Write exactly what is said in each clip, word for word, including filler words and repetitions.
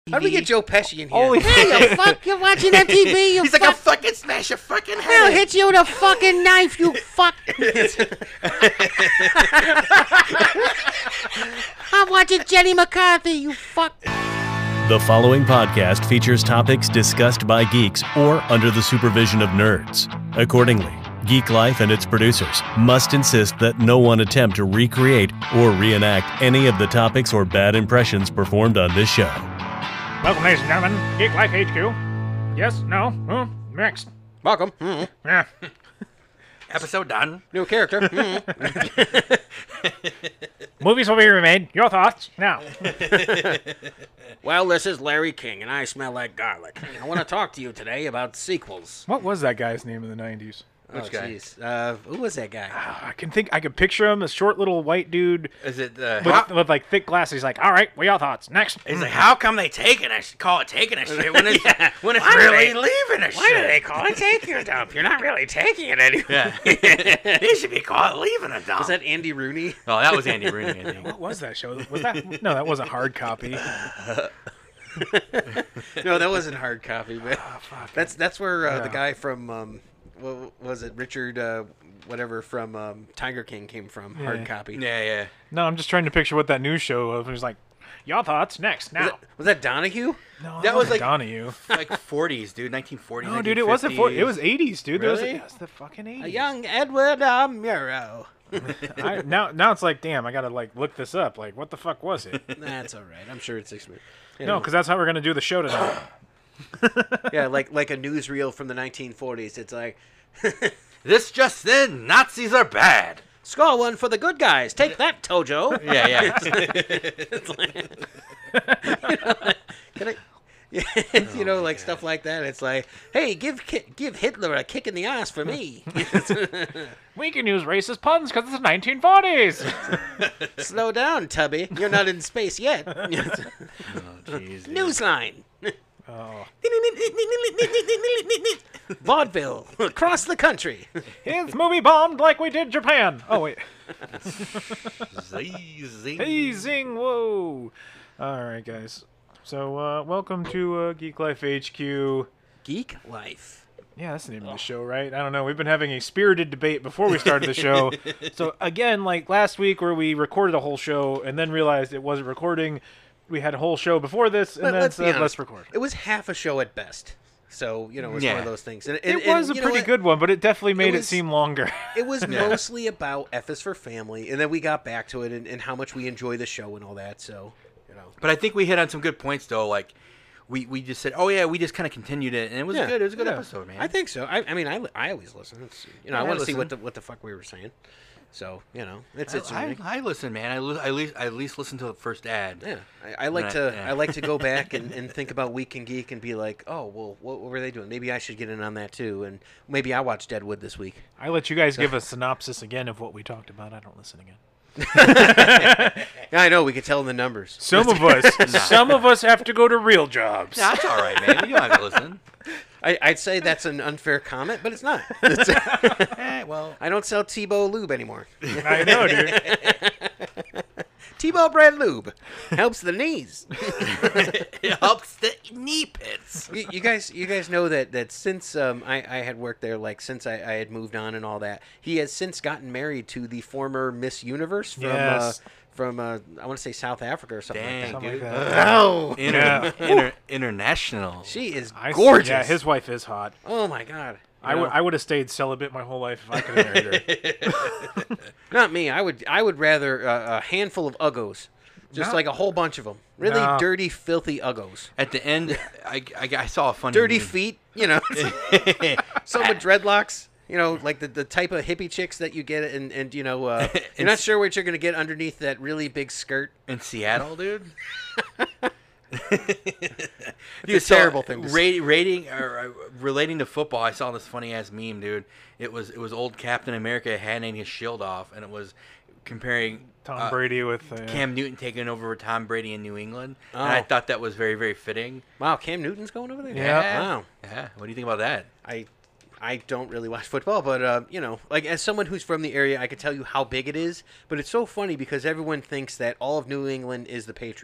How do we get Joe Pesci in here? Holy hey, you fuck! You're watching M T V. You He's fuck. like, I'll fucking smash your fucking head. I'll hit you with a fucking knife. You fuck. I'm watching Jenny McCarthy. You fuck. The following podcast features topics discussed by geeks or under the supervision of nerds. Accordingly, Geek Life and its producers must insist that no one attempt to recreate or reenact any of the topics or bad impressions performed on this show. Welcome, ladies and gentlemen. Geek Life H Q. Yes? No? Hmm? Next. Welcome. Mm. Yeah. Episode done. New character. Mm. Movies will be remade. Your thoughts now. Well, this is Larry King, and I smell like garlic. I want to talk to you today about sequels. What was that guy's name in the nineties? Which oh, guy? jeez. Uh, who was that guy? I can think. I can picture him, a short little white dude Is it uh, with, how, with like thick glasses. He's like, "All right, what your thoughts? Next." He's like, how come they taking a sh- call it taking a shit when it's Yeah. when it's Why do really they- leaving a Why do they shit? call it taking a dump? You're not really taking it anyway. Yeah, they should be called leaving a dump. Was that Andy Rooney? Oh, that was Andy Rooney, I think. What was that show? Was that? No, that wasn't hard copy. No, that wasn't hard copy, but Oh, fuck. that's that's where uh, the Yeah. guy from um, what was it, Richard, uh, whatever from um, Tiger King came from. Yeah. Hard copy. Yeah, yeah. No, I'm just trying to picture what that news show was. It was like, "Your thoughts next now." Was that, was that Donahue? No, That was like- Donahue. Like forties, dude. nineteen forties. No, dude, it wasn't. For, it was eighties, dude. There was- Really? it was the fucking eighties. A young Edward Amuro. I, now, now it's like, damn, I gotta like look this up. Like, what the fuck was it? That's all right. I'm sure it's six minutes. No, because that's how we're gonna do the show tonight. yeah, like like a newsreel from the nineteen forties. It's like, This just in, Nazis are bad. score one for the good guys. Take that, Tojo. Yeah, yeah. It's like, you know, like, can I? Yeah, you know, like stuff like that. It's like, hey, give Ki- give Hitler a kick in the ass for me. We can use racist puns because it's the nineteen forties. Slow down, Tubby. You're not in space yet. Oh, jeez. dude. Newsline. Oh, Vaudeville across the country. his movie bombed like we did Japan. Oh wait, Zing, zing. hazing! Whoa! All right, guys. So, uh, welcome to uh, Geek Life H Q. Geek Life. Yeah, that's the name of the show, right? I don't know. We've been having a spirited debate before we started the show. So again, like last week where we recorded a whole show and then realized it wasn't recording, we had a whole show before this and Let- then let's be said, honest. let's record. It was half a show at best. So, you know, it was one Yeah. of those things. And, It and, and was a you know pretty what? good one, but it definitely made it, was- seem longer. It was mostly about F is for Family, and then we got back to it and, and how much we enjoy the show and all that. So, you know. But I think we hit on some good points, though. Like, we, we just said, oh, yeah, we just kind of continued it, and it was Yeah. good. It was a good Yeah. episode, man. I think so. I, I mean, I, I always listen. It's, you know, Yeah, I I want to see listen. what the what the fuck we were saying. So, you know, it's it's. I, I, I listen, man. I, li- I, at least, I at least listen to the first ad. yeah, I, I like Right, to yeah. I like to go back and, and think about Week and Geek and be like, oh well, what, what were they doing? Maybe I should get in on that too, and maybe I watched Deadwood this week. I let you guys give a synopsis again of what we talked about. I don't listen again. Yeah, I know we could tell in the numbers. Some of us, some of us have to go to real jobs. Yeah, that's all right, man. You don't have to listen. I, I'd say that's an unfair comment, but it's not. It's- Eh, well, I don't sell Tebow lube anymore. I know, dude. Tebow brand lube helps the knees. it helps the knee pits. you, you guys, you guys know that that since um, I, I had worked there, like since I, I had moved on and all that, he has since gotten married to the former Miss Universe from Yes. uh, from uh, I want to say South Africa or something Dang, like Something dude. like that. that. Oh, Inter- Yeah. inter- international. she is I s- gorgeous. Yeah, his wife is hot. Oh my god. I You would know, I would have stayed celibate my whole life if I could have married her. not me. I would I would rather uh, a handful of uggos, just No. like a whole bunch of them. Really No. dirty, filthy uggos. At the end, I, I, I saw a funny Dirty meme. feet, you know. Some with dreadlocks, you know, like the, the type of hippie chicks that you get, and, and you know, uh, you're not sure what you're going to get underneath that really big skirt. in Seattle, dude. It's a terrible thing to say. Ra- rating or uh, relating to football, I saw this funny ass meme, dude. It was it was old Captain America handing his shield off, and it was comparing Tom uh, Brady with uh, Cam Newton taking over Tom Brady in New England, and Oh. I thought that was very very fitting. Wow, Cam Newton's going over there? Yeah. Wow. Yeah. What do you think about that? I I don't really watch football, but, uh, you know, like as someone who's from the area, I could tell you how big it is. But it's so funny because everyone thinks that all of New England is the Patriots.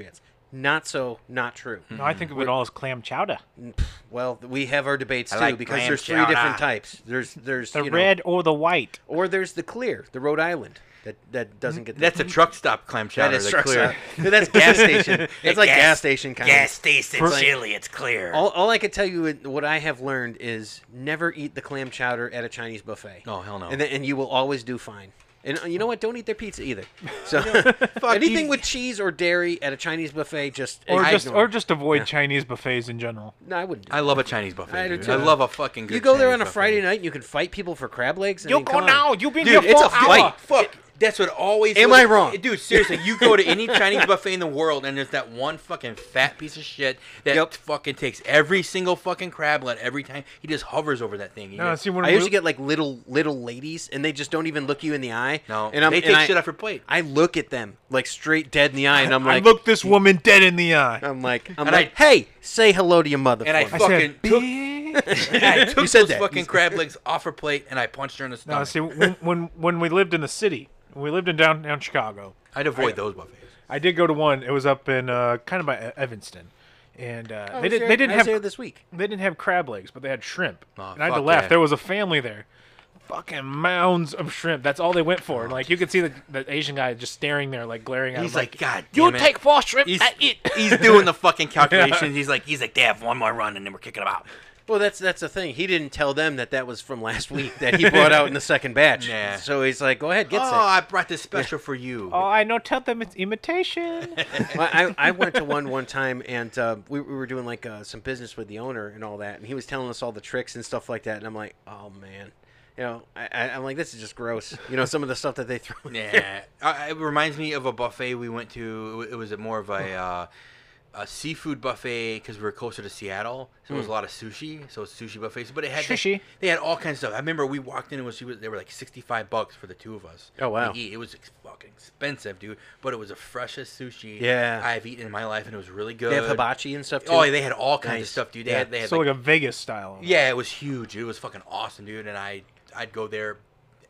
not so not true. No, I think of it all as clam chowder. Well, we have our debates too I like because clam there's three chowder. different types. There's there's The you know, red or the white. or there's the clear, the Rhode Island that that doesn't get the, That's a truck stop clam that chowder. is the truck clear. stop. No, that's gas station. It's like gas- gas station kind Gas of. station For- chili, it's clear. All, all I can tell you, is- what I have learned is never eat the clam chowder at a Chinese buffet. Oh, hell no. And then, and you will always do fine. And uh, you know what? Don't eat their pizza either. So fuck anything you. with cheese or dairy at a Chinese buffet, just Or I just ignore. or just avoid Yeah. Chinese buffets in general. No, I wouldn't. Do I love a Chinese buffet. I do dude. too. I love a fucking good you go there Chinese on a buffet. Friday night and you can fight people for crab legs. I You mean, go come on. now. You've been Dude, here it's for a an fight. hour. Fuck. That's what always. Am was- I wrong? dude? Seriously, you go to any Chinese buffet in the world, and there's that one fucking fat piece of shit that Yep. fucking takes every single fucking crab leg every time. He just hovers over that thing. He No, just- see when I we, usually get like little little ladies, and they just don't even look you in the eye. no, and I'm, they and take I, shit off your plate. I look at them like straight dead in the eye, and I'm I like, looked this woman dead in the eye. I'm like, I'm And like, I- hey, say hello to your mother. and I for me. I fucking said, took, "Bitch." I took You said those that. fucking crab legs off her plate, and I punched her in the No, stomach. see, when, when when we lived in the city, when we lived in downtown Chicago, I'd avoid those buffets. I did go to one. It was up in uh, kind of by E- Evanston, and uh, I they was didn't there- they didn't I was have there this week. they didn't have crab legs, but they had shrimp. Oh, and I had to fuck laugh. yeah. There was a family there. Fucking mounds of shrimp. That's all they went for. And like you could see the, the Asian guy just staring there, like glaring at He's him. like, God "You damn it." take four shrimp, He's, I eat." he's doing the fucking calculations. He's like, He's like, they have one more run and then we're kicking them out. Well, that's that's the thing. He didn't tell them that that was from last week that he brought out in the second batch. Yeah. So he's like, go ahead, get oh, sick. I brought this special for you. Oh, I know. Tell them it's imitation. Well, I, I went to one one time, and uh, we, we were doing like uh, some business with the owner and all that, and he was telling us all the tricks and stuff like that, and I'm like, oh man, you know, I, I, I'm like, this is just gross. You know, some of the stuff that they throw. in there. Yeah, uh, it reminds me of a buffet we went to. It was more of a, uh, a seafood buffet because we were closer to Seattle, so it was a lot of sushi. So it's sushi buffets, but it had Sushi. They had all kinds of stuff. I remember we walked in and was they were like sixty-five bucks for the two of us. Oh, wow. to eat. It was ex- fucking expensive, dude. But it was the freshest sushi Yeah. I've eaten in my life, and it was really good. They have hibachi and stuff too. Oh, they had all kinds of Nice. stuff, dude. They Yeah. had they had so like, like a Vegas style. yeah, it was huge. It was fucking awesome, dude. And I I'd go there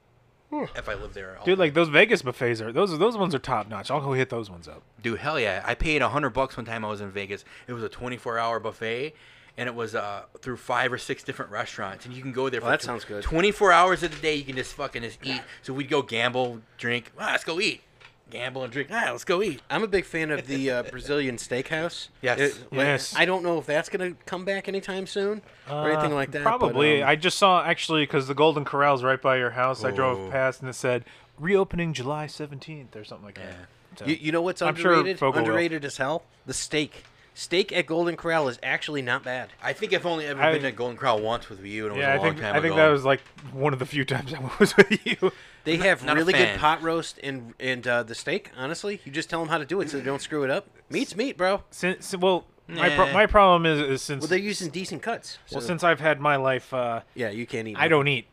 if I lived there. all Dude, the like those Vegas buffets are those those ones are top notch. I'll go hit those ones up. Dude, hell yeah! I paid a hundred bucks one time I was in Vegas. It was a twenty-four hour buffet, and it was uh, through five or six different restaurants, and you can go there. For that tw- sounds good. Twenty-four hours of the day, you can just fucking just eat. So we'd go gamble, drink. Ah, let's go eat. Gamble and drink. Ah, let's go eat. I'm a big fan of the uh, Brazilian steakhouse. Yes. It- like, Yes. I don't know if that's gonna come back anytime soon or anything Uh, like that. Probably. But, um, I just saw actually because the Golden Corral's right by your house. I Oh. drove past and it said reopening July seventeenth or something like that. Yeah. So, You, you know what's I'm sure underrated? Fogo will. underrated as hell? The steak. Steak at Golden Corral is actually not bad. I think I've only ever I- been to Golden Corral once with you, and it was yeah, a I long think time I think ago. that was like one of the few times I was with you. They have not a really good fan. pot roast and and uh, the steak. Honestly, you just tell them how to do it so they don't screw it up. Meat's meat, bro. Since well, my pro- Nah. my problem is, is since Well, they're using decent cuts. well so- since I've had my life, uh, yeah, you can't eat. I don't eat.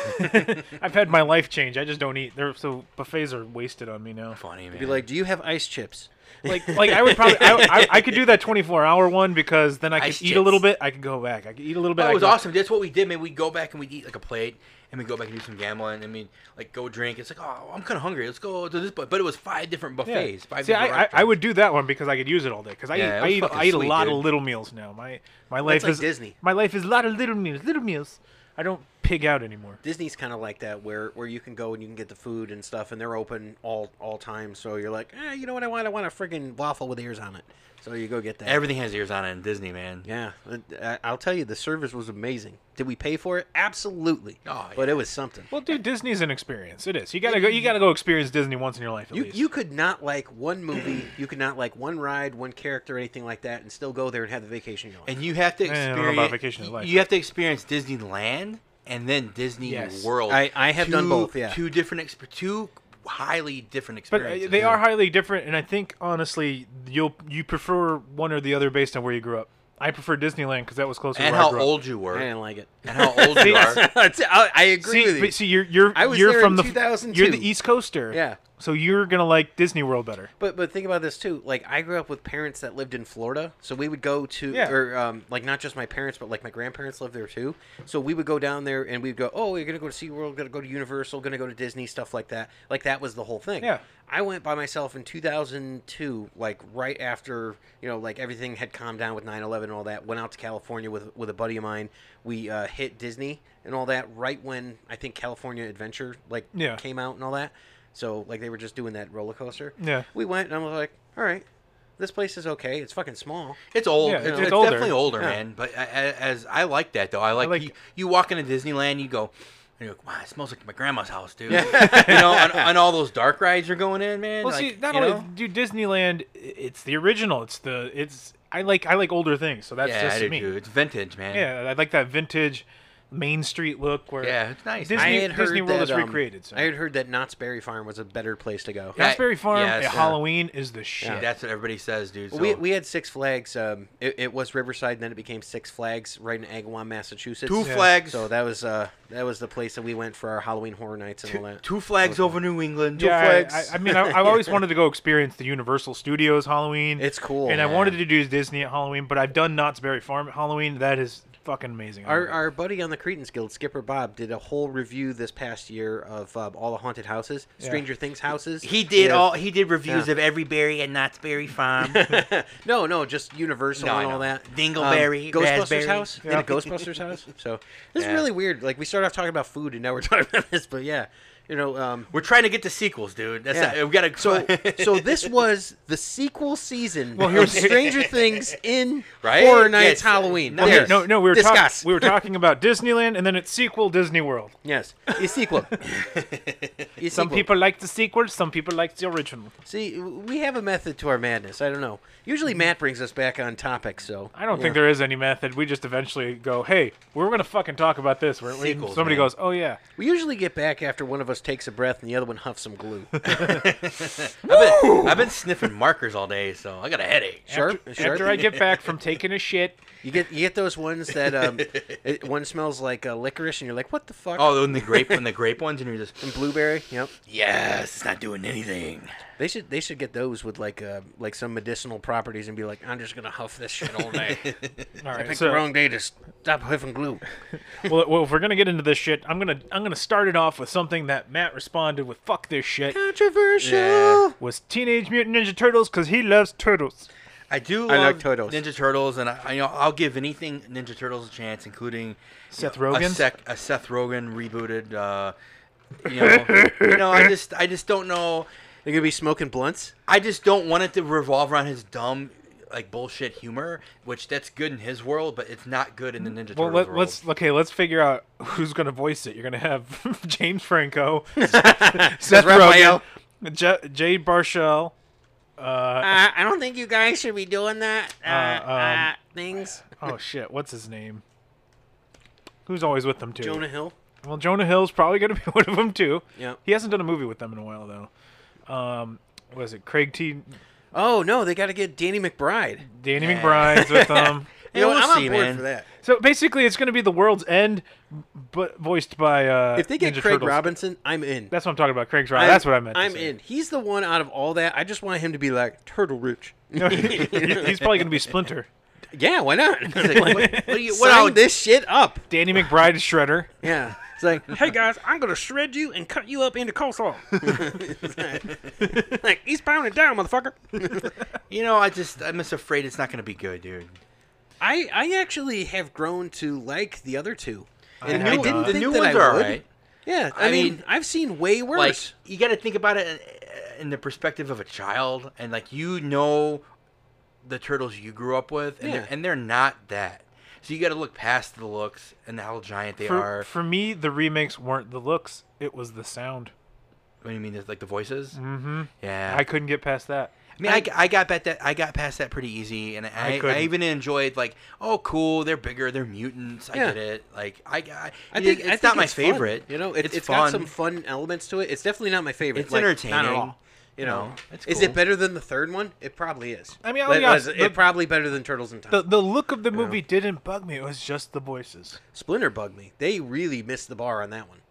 I've had my life change. I just don't eat. They're, so buffets are wasted on me now. funny, man. Be like, do you have ice chips? Like, like I would probably, I, I, I could do that twenty-four hour one because then I could Ice eat a chips. little bit. I could go back. I could eat a little bit. Oh, I it was could- awesome. That's what we did, man. We'd go back and we'd eat like a plate, and we'd go back and do some gambling. I mean, like go drink. It's like, oh, I'm kind of hungry. Let's go to this. But but it was five different Yeah. buffets. Five See, different I, I, I restaurants. would do that one because I could use it all day. Because I, Yeah, eat, it I was eat, fucking I eat a sweet, lot dude. of little meals now. My my life like is Disney. My life is a lot of little meals. Little meals. I don't pig out anymore. Disney's kind of like that, where where you can go and you can get the food and stuff, and they're open all all time. So you're like, eh, you know what I want? I want a friggin' waffle with ears on it. So you go get that. Everything has ears on it in Disney, man. Yeah, I- I'll tell you, the service was amazing. Did we pay for it? Absolutely. Oh, But yeah. it was something. Well, dude, Disney's an experience. It is. You gotta go. You gotta go experience Disney once in your life at You least. you could not like one movie, you could not like one ride, one character, anything like that, and still go there and have the vacation going. And you have to Eh, I don't know experience. about vacation in life, you have to experience Disneyland and then Disney Yes. World. I- I have done Two- both, yeah. Two different, exp- two highly different But uh, experiences. they are highly different, and I think honestly, you'll you prefer one or the other based on where you grew up. I prefer Disneyland because that was closer and to where I how grew up. old you I were, didn't like it. and how old you are. I I agree See, with you. but see, you're you're I was you're there from in the two thousand you're two. the East Coaster. Yeah. So you're gonna like Disney World better. But but think about this too. Like I grew up with parents that lived in Florida, so we would go to Yeah. or um, like not just my parents, but like my grandparents lived there too. So we would go down there and we'd go, oh, you're gonna go to SeaWorld, gonna go to Universal, gonna go to Disney, stuff like that. Like that was the whole thing. Yeah. I went by myself in two thousand two, like right after you know, like everything had calmed down with nine eleven and all that. Went out to California with with a buddy of mine. We uh, hit Disney and all that right when I think California Adventure like Yeah. came out and all that. So like they were just doing that roller coaster. Yeah. We went and I was like, all right, this place is okay. It's fucking small. It's old. Yeah, it's it's it's older. definitely older, Yeah. man. But I- I- as I like that though, I like, like- you, you walk into Disneyland, you go, and you're like, wow, it smells like my grandma's house, dude. you know, on, on all those dark rides you're going in, man. Well, like, see, not you only know? dude, Disneyland, i- it's the original. It's the it's. I like I like older things, so that's yeah, just I do me. too. It's vintage, man. Yeah, I like that vintage Main Street look where Yeah, it's nice. Disney, I had heard Disney World that, is um, recreated. So. I had heard that Knott's Berry Farm was a better place to go. Yeah. Knott's Berry Farm yes, at yeah. Halloween is the shit. Yeah. That's what everybody says, dude. So. We, we had Six Flags. Um, it, it was Riverside, and then it became Six Flags right in Agawam, Massachusetts. two Yeah. flags. So that was uh that was the place that we went for our Halloween Horror Nights and all two, that. two flags over New England. Two Yeah, flags. I, I, I mean, I, I've always wanted to go experience the Universal Studios Halloween. It's cool. and I man. wanted to do Disney at Halloween, but I've done Knott's Berry Farm at Halloween. That is fucking amazing. I Our, love it. our buddy on the Cretans Guild, Skipper Bob, did a whole review this past year of um, all the haunted houses, Yeah. Stranger Things houses. he did Yeah. all. He did reviews Yeah. of every berry at Knott's Berry Farm. no, no, just Universal No, I and all know. that. Dingleberry, um, Ghostbusters raspberry. house. Yeah. In a Ghostbusters house. So this Yeah. is really weird. Like we started off talking about food, and now we're talking about this. But yeah, you know. Um, We're trying to get to sequels, dude. That's Yeah. not, we gotta. so so this was the sequel season Well, of here's- Stranger Things in Right? Horror Nights Yes. Halloween. No, Okay, Yes. no, no, we were talking. Discuss. We were talking about Disneyland, and then its sequel, Disney World. Yes, a sequel. A Some sequel. people like the sequel, some people like the original. See, we have a method to our madness. I don't know. Usually Matt brings us back on topic, so I don't yeah. think there is any method. We just eventually go, "Hey, we're gonna fucking talk about this." We're, we, Sequels, somebody man. goes, "Oh yeah." We usually get back after one of us takes a breath and the other one huffs some glue. I've, been, I've been sniffing markers all day, so I got a headache. Sharp, After, sharp. after I get back from taking a shit, You get you get those ones that um, it, one smells like uh, licorice, and you're like, "What the fuck?" Oh, when the grape, when the grape ones, and you're just, And blueberry. Yep. yes, it's not doing anything. They should they should get those with like uh, like some medicinal properties and be like, "I'm just gonna huff this shit all day." all I right. picked So, the wrong day to stop huffing glue. well, well, if we're gonna get into this shit, I'm gonna I'm gonna start it off with something that Matt responded with. Fuck this shit. Controversial. Yeah. Was Teenage Mutant Ninja Turtles because he loves turtles. I do I love like Turtles. Ninja Turtles, and I, I, you know, I'll give anything Ninja Turtles a chance, including Seth you know, a, Rogen? sec, a Seth Rogen rebooted. Uh, you know, you know, I just, I just don't know. They're gonna be smoking blunts. I just don't want it to revolve around his dumb, like bullshit humor, which that's good in his world, but it's not good in the Ninja Well, Turtles let, world. let's okay. Let's figure out who's gonna voice it. You're gonna have James Franco, Seth Raphael. Rogen, J- Jay Baruchel. Uh, Uh, I don't think you guys should be doing that. Uh, Uh, um, uh, things. oh shit, what's his name? Who's always with them too? Jonah Hill. Well, Jonah Hill's probably gonna be one of them too. Yeah. He hasn't done a movie with them in a while though. Um, what is it? Craig T. Oh no, they got to get Danny McBride. Danny Yeah. McBride's with them. You know, we'll what? I'm see, on board man. for that. So basically, it's gonna be The World's End, but voiced by uh, If they get Ninja Craig Turtles. Robinson, I'm in. That's what I'm talking about. Craig's right. I'm- That's what I meant. to I'm say. in. He's the one out of all that. I just want him to be like Turtle Rich. No, he- he's probably gonna be Splinter. Yeah, why not? He's like, what, what do you, what Sign I'll- this shit up. Danny McBride is Shredder. Yeah. It's like, hey guys, I'm gonna shred you and cut you up into coleslaw. like, he's pounding down, motherfucker. You know, I just, I'm just afraid it's not going to be good, dude. I I actually have grown to like the other two, and have I not. didn't The think new that ones I are would. alright. Yeah, I, I mean, mean, I've seen way worse. Like, you got to think about it in, in the perspective of a child, and like you know, the turtles you grew up with, and Yeah. they're, and they're not that. So you got to look past the looks and how giant they For, are. for me, the remakes weren't the looks; it was the sound. What do you mean, there's, like the voices? Mm-hmm. Yeah. I couldn't get past that. I mean, I, I got past that. I got past that pretty easy, and I, I, couldn't. even enjoyed like, oh, cool, they're bigger, they're mutants. I Yeah. get it. Like, I, I, I think it's I think not my it's fun. favorite. You know, it, it's, it's fun. got some fun elements to it. It's definitely not my favorite. It's like, Not at entertaining. all. You know, No, it's is cool. it better than the third one? It probably is. I mean, I'll But be honest, it's the- it probably better than Turtles in Time. The the look of the movie didn't bug me. It was just the voices. Splinter bugged me. They really missed the bar on that one.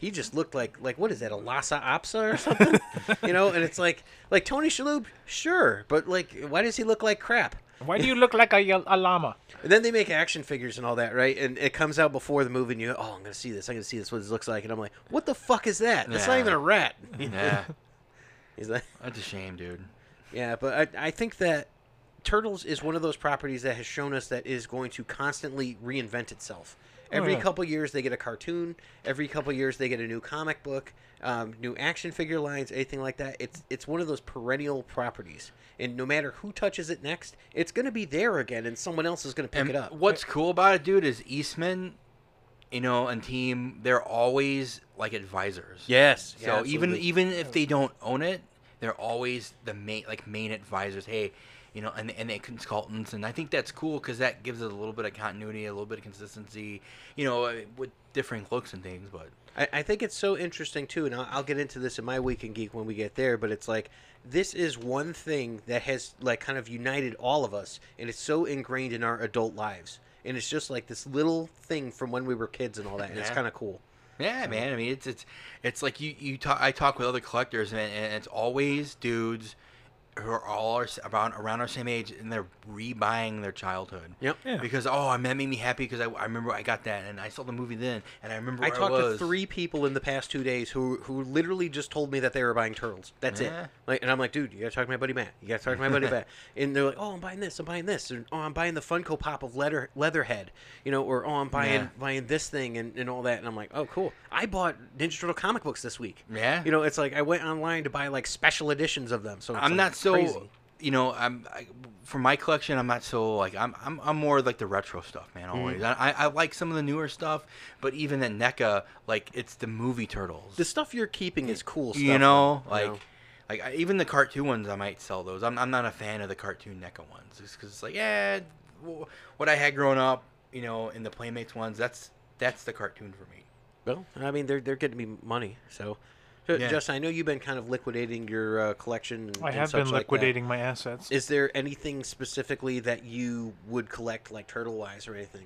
he just looked like like what is that, a Lhasa Apso or something? You know, and it's like like Tony Shalhoub, sure, but like why does he look like crap? Why do you look like a, a llama? And then they make action figures and all that, right? And it comes out before the movie, and you go, oh, I'm gonna see this. I'm gonna see this. What this looks like, and I'm like, what the fuck is that? That's not Yeah. even a rat. Yeah, He's like, that's a shame, dude. yeah, but I I think that Turtles is one of those properties that has shown us that is going to constantly reinvent itself. Every yeah. couple years they get a cartoon. Every couple years they get a new comic book, um, new action figure lines, anything like that. It's it's one of those perennial properties, and no matter who touches it next, it's going to be there again, and someone else is going to pick And it up. what's cool about it, dude, is Eastman, you know, and team, they're always like advisors. Yes. So even even if they don't own it, they're always the main like main advisors. Hey, you know, and and they consultants, and I think that's cool because that gives it a little bit of continuity, a little bit of consistency, you know, with differing looks and things. But I, I think it's so interesting too, and I'll, I'll get into this in my Week in Geek when we get there. But it's like this is one thing that has like kind of united all of us, and it's so ingrained in our adult lives, and it's just like this little thing from when we were kids and all that, and it's Yeah. kind of cool. yeah, man, I mean, it's it's it's like you you talk. I talk with other collectors, and, and it's always dudes who are all our, around around our same age, and they're rebuying their childhood. Yep. Yeah. Because oh, that made me happy because I, I remember I got that, and I saw the movie then, and I remember I where talked I to was. three people in the past two days who who literally just told me that they were buying Turtles. That's Yeah. it. Like, and I'm like, dude, you gotta talk to my buddy Matt. You gotta talk to my buddy Matt. And they're like, oh, I'm buying this. I'm buying this. And, oh, I'm buying the Funko Pop of Leather Leatherhead. You know, or oh, I'm buying Yeah. buying this thing and, and all that. And I'm like, oh, cool. I bought Ninja Turtle comic books this week. Yeah. You know, it's like I went online to buy like special editions of them. So it's I'm like, not so. crazy. You know, I'm I, for my collection. I'm not so like I'm. I'm, I'm more like the retro stuff, man. Mm-hmm. Always. I, I like some of the newer stuff, but even at NECA, like it's the movie Turtles. The stuff you're keeping is cool stuff. you know, though, like you know? like I, even the cartoon ones, I might sell those. I'm I'm not a fan of the cartoon NECA ones, just because it's like yeah, w- what I had growing up, you know, in the Playmates ones. That's that's the cartoon for me. Well, I mean, they're they're getting me money, so. So, Yeah. Justin, I know you've been kind of liquidating your uh, collection. And, I and have such been like that. liquidating my assets. Is there anything specifically that you would collect, like turtle-wise or anything?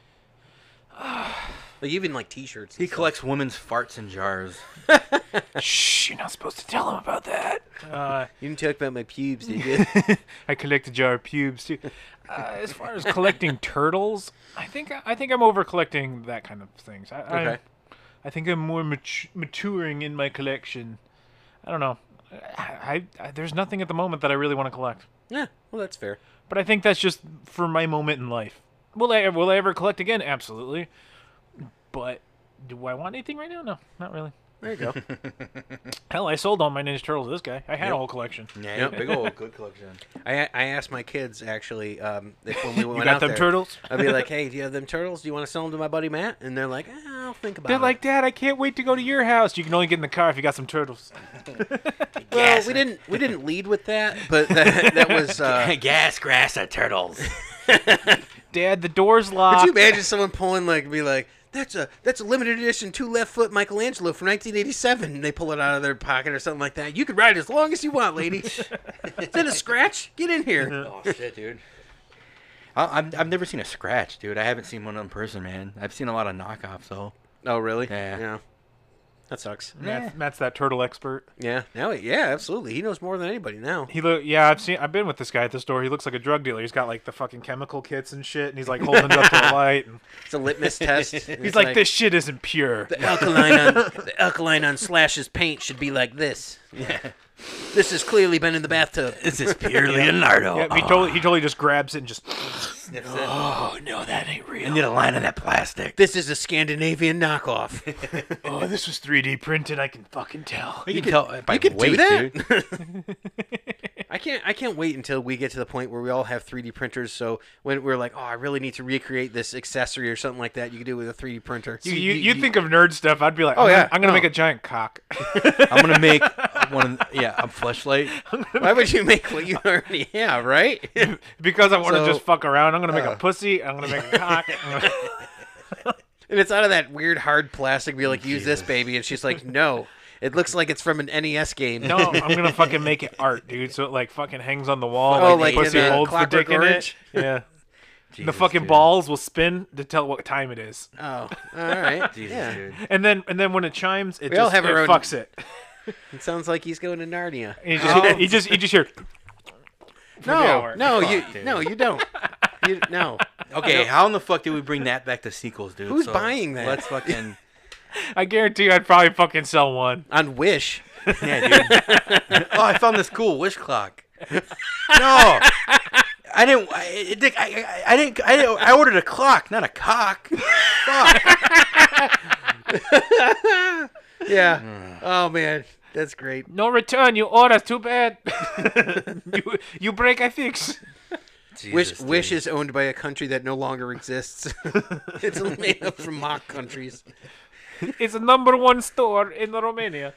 Like even like T-shirts. and He stuff. collects women's farts in jars. Shh, you're not supposed to tell him about that. Uh, You didn't talk about my pubes, did you? I collect a jar of pubes too. Uh, as far as collecting turtles, I think I think I'm over collecting that kind of things. I, I, Okay. I think I'm more mat- maturing in my collection. I don't know. I, I, I there's nothing at the moment that I really want to collect. Yeah, well, that's fair. But I think that's just for my moment in life. Will I will I ever collect again? Absolutely. But do I want anything right now? No, not really. There you go. Hell, I sold all my Ninja Turtles to this guy. I had Yep. a whole collection. Yeah, Yep. big old good collection. I I asked my kids actually um, if when we went You got out them there, turtles? I'd be like, "Hey, do you have them turtles? Do you want to sell them to my buddy Matt?" And they're like, eh, "I'll think about They're it." like, Dad, I can't wait to go to your house. You can only get in the car if you got some turtles. well, we didn't we didn't lead with that, but that, that was. Uh, Gas, grass, and turtles. Dad, the door's Could locked. you imagine someone pulling like be like, that's a that's a limited edition two left foot Michelangelo from nineteen eighty-seven, and they pull it out of their pocket or something like that. You can ride as long as you want, lady. Is that a scratch? Get in here. Oh shit, dude. I, I've I've never seen a scratch, dude. I haven't seen one in person, man. I've seen a lot of knockoffs, though. Oh really? Yeah. Yeah. That sucks. Matt's, Matt's that turtle expert. Yeah. Now, yeah, absolutely. He knows more than anybody now. He look, yeah, I've seen, I've been with this guy at the store. He looks like a drug dealer. He's got like the fucking chemical kits and shit, and he's like holding it up to the light. And It's a litmus test. and he's it's like, "This shit isn't pure." The alkaline on the alkaline on Slash's paint should be like this. Yeah. This has clearly been in the bathtub. This is pure Leonardo. Yeah, he totally, he totally just grabs it and just. Oh, no, that ain't real. I need a line of that plastic. This is a Scandinavian knockoff. Oh, this was three D printed. I can fucking tell. You, can tell by you could weight, do that? dude. I can't. I can't wait until we get to the point where we all have three D printers. So when we're like, oh, I really need to recreate this accessory or something like that, you can do it with a three D printer. You, you, you think of nerd stuff? I'd be like, Oh, oh yeah. yeah, I'm gonna Oh. make a giant cock. I'm gonna make one. Yeah, a fleshlight. Why would you make what you already have, right? Because I want to So, just fuck around. I'm gonna make uh. a pussy. I'm gonna make a cock. I'm gonna- And it's out of that weird hard plastic. Be like, use this, baby. And she's like, no. It looks like it's from an N E S game. No, I'm gonna fucking make it art, dude. So it like fucking hangs on the wall. Oh, the like in, pussy uh, holds the Clockwork dick in Orange? it. Yeah. the Jesus, fucking dude. balls will spin to tell what time it is. Oh, all right. Jesus, yeah. dude. And then and then when it chimes, it We all just have it our own- fucks it. It sounds like he's going to Narnia. And you just, you just you just hear for the No, hour. no, Fuck, you, dude. no, you don't. You, no. Okay, how in the fuck did we bring that back to sequels, dude? Who's buying that? Let's fucking I guarantee you I'd probably fucking sell one. On Wish. yeah, dude. Oh, I found this cool wish clock. No, I didn't. I, it, I, I, I didn't. I, didn't, I ordered a clock, not a cock. Fuck. Yeah. Oh man, that's great. No return, you order. Too bad. you you break, I fix. Wish Jesus, Wish dude. is owned by a country that no longer exists. It's made up from mock countries. It's a number one store in Romania.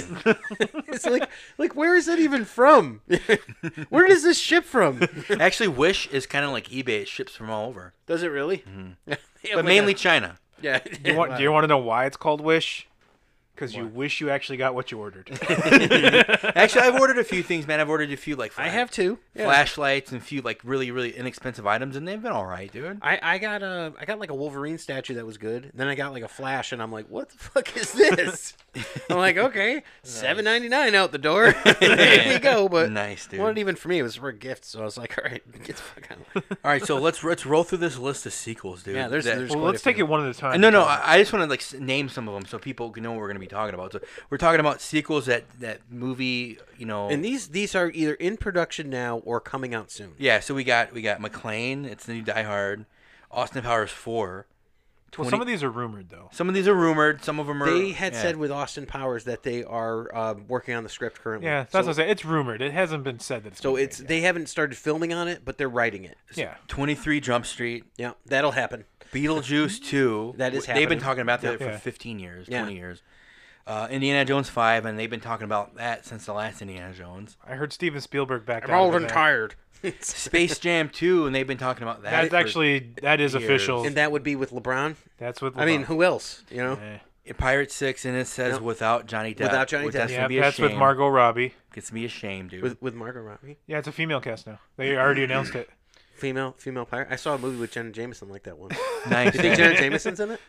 It's like, like where is that even from? Where does this ship from? Actually, Wish is kind of like eBay. It ships from all over, Does it really? but mainly China. Yeah. Do you want, do you want to know why it's called Wish? Because you wish you actually got what you ordered. Actually, I've ordered a few things, man. I've ordered a few like I fla- have two. Yeah. flashlights and a few like really really inexpensive items, and they've been all right, dude. I, I got a I got like a Wolverine statue that was good. Then I got like a Flash, and I'm like, what the fuck is this? I'm like, okay, seven ninety nine out the door. There you go. But Nice, dude. it wasn't even for me. It was for a gift. So I was like, all right, get the fuck out. All right, so let's let's roll through this list of sequels, dude. Yeah, there's- That- there's- Well, quite let's a take few. it one at a time. no, no. I, I just want to like s- name some of them so people can know what we're going to be talking about. So we're talking about sequels that that movie, you know. And these these are either in production now or coming out soon. yeah, so we got we got McClane. It's the new Die Hard. Austin Powers four. Well, some of these are rumored though. Some of these are rumored. Some of them are. They had yeah. said with Austin Powers that they are uh, working on the script currently. Yeah, that's so, what I'm saying. It's rumored. It hasn't been said that it's. So been it's made yet. they haven't started filming on it, but they're writing it. yeah. twenty-three Jump Street. Yeah, that'll happen. Beetlejuice two. That is They've been happening. talking about that Yeah. for fifteen years, Yeah. twenty years. Uh, Indiana Jones five, and they've been talking about that since the last Indiana Jones. I heard Steven Spielberg back. I'm old and tired. Space Jam two, and they've been talking about that. That's for- actually that is years. official. And that would be with LeBron. That's what. I mean, who else? You know, Eh. Pirate six, and it says Yep. without Johnny Depp. Without Johnny Which Depp. That's, Yeah, gonna be a that's with shame. Margot Robbie. Gets to be a shame, dude. with with Margot Robbie, Yeah, it's a female cast now. They already announced it. female female pirate. I saw a movie with Jenna Jameson like that one. nice. You think Jenna Jameson's in it?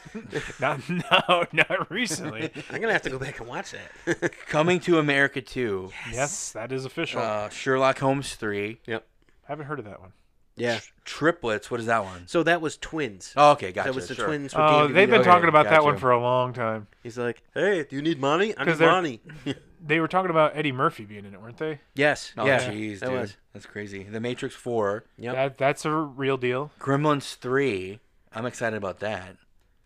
Not no, not recently. I'm gonna have to go back and watch that. Coming to America two. Yes, that is official. Uh, Sherlock Holmes three. Yep. Haven't heard of that one. Yeah. Triplets. What is that one? So that was twins. Oh, okay, gotcha. that was the sure. twins. With Oh, D M D. they've been Okay, talking about that gotcha. one for a long time. He's like, hey, do you need money? I 'Cause need they're- money. They were talking about Eddie Murphy being in it, weren't they? yes. Oh, yeah. jeez, that dude. was. That's crazy. The Matrix four. Yep. That that's a real deal. Gremlins three. I'm excited about that.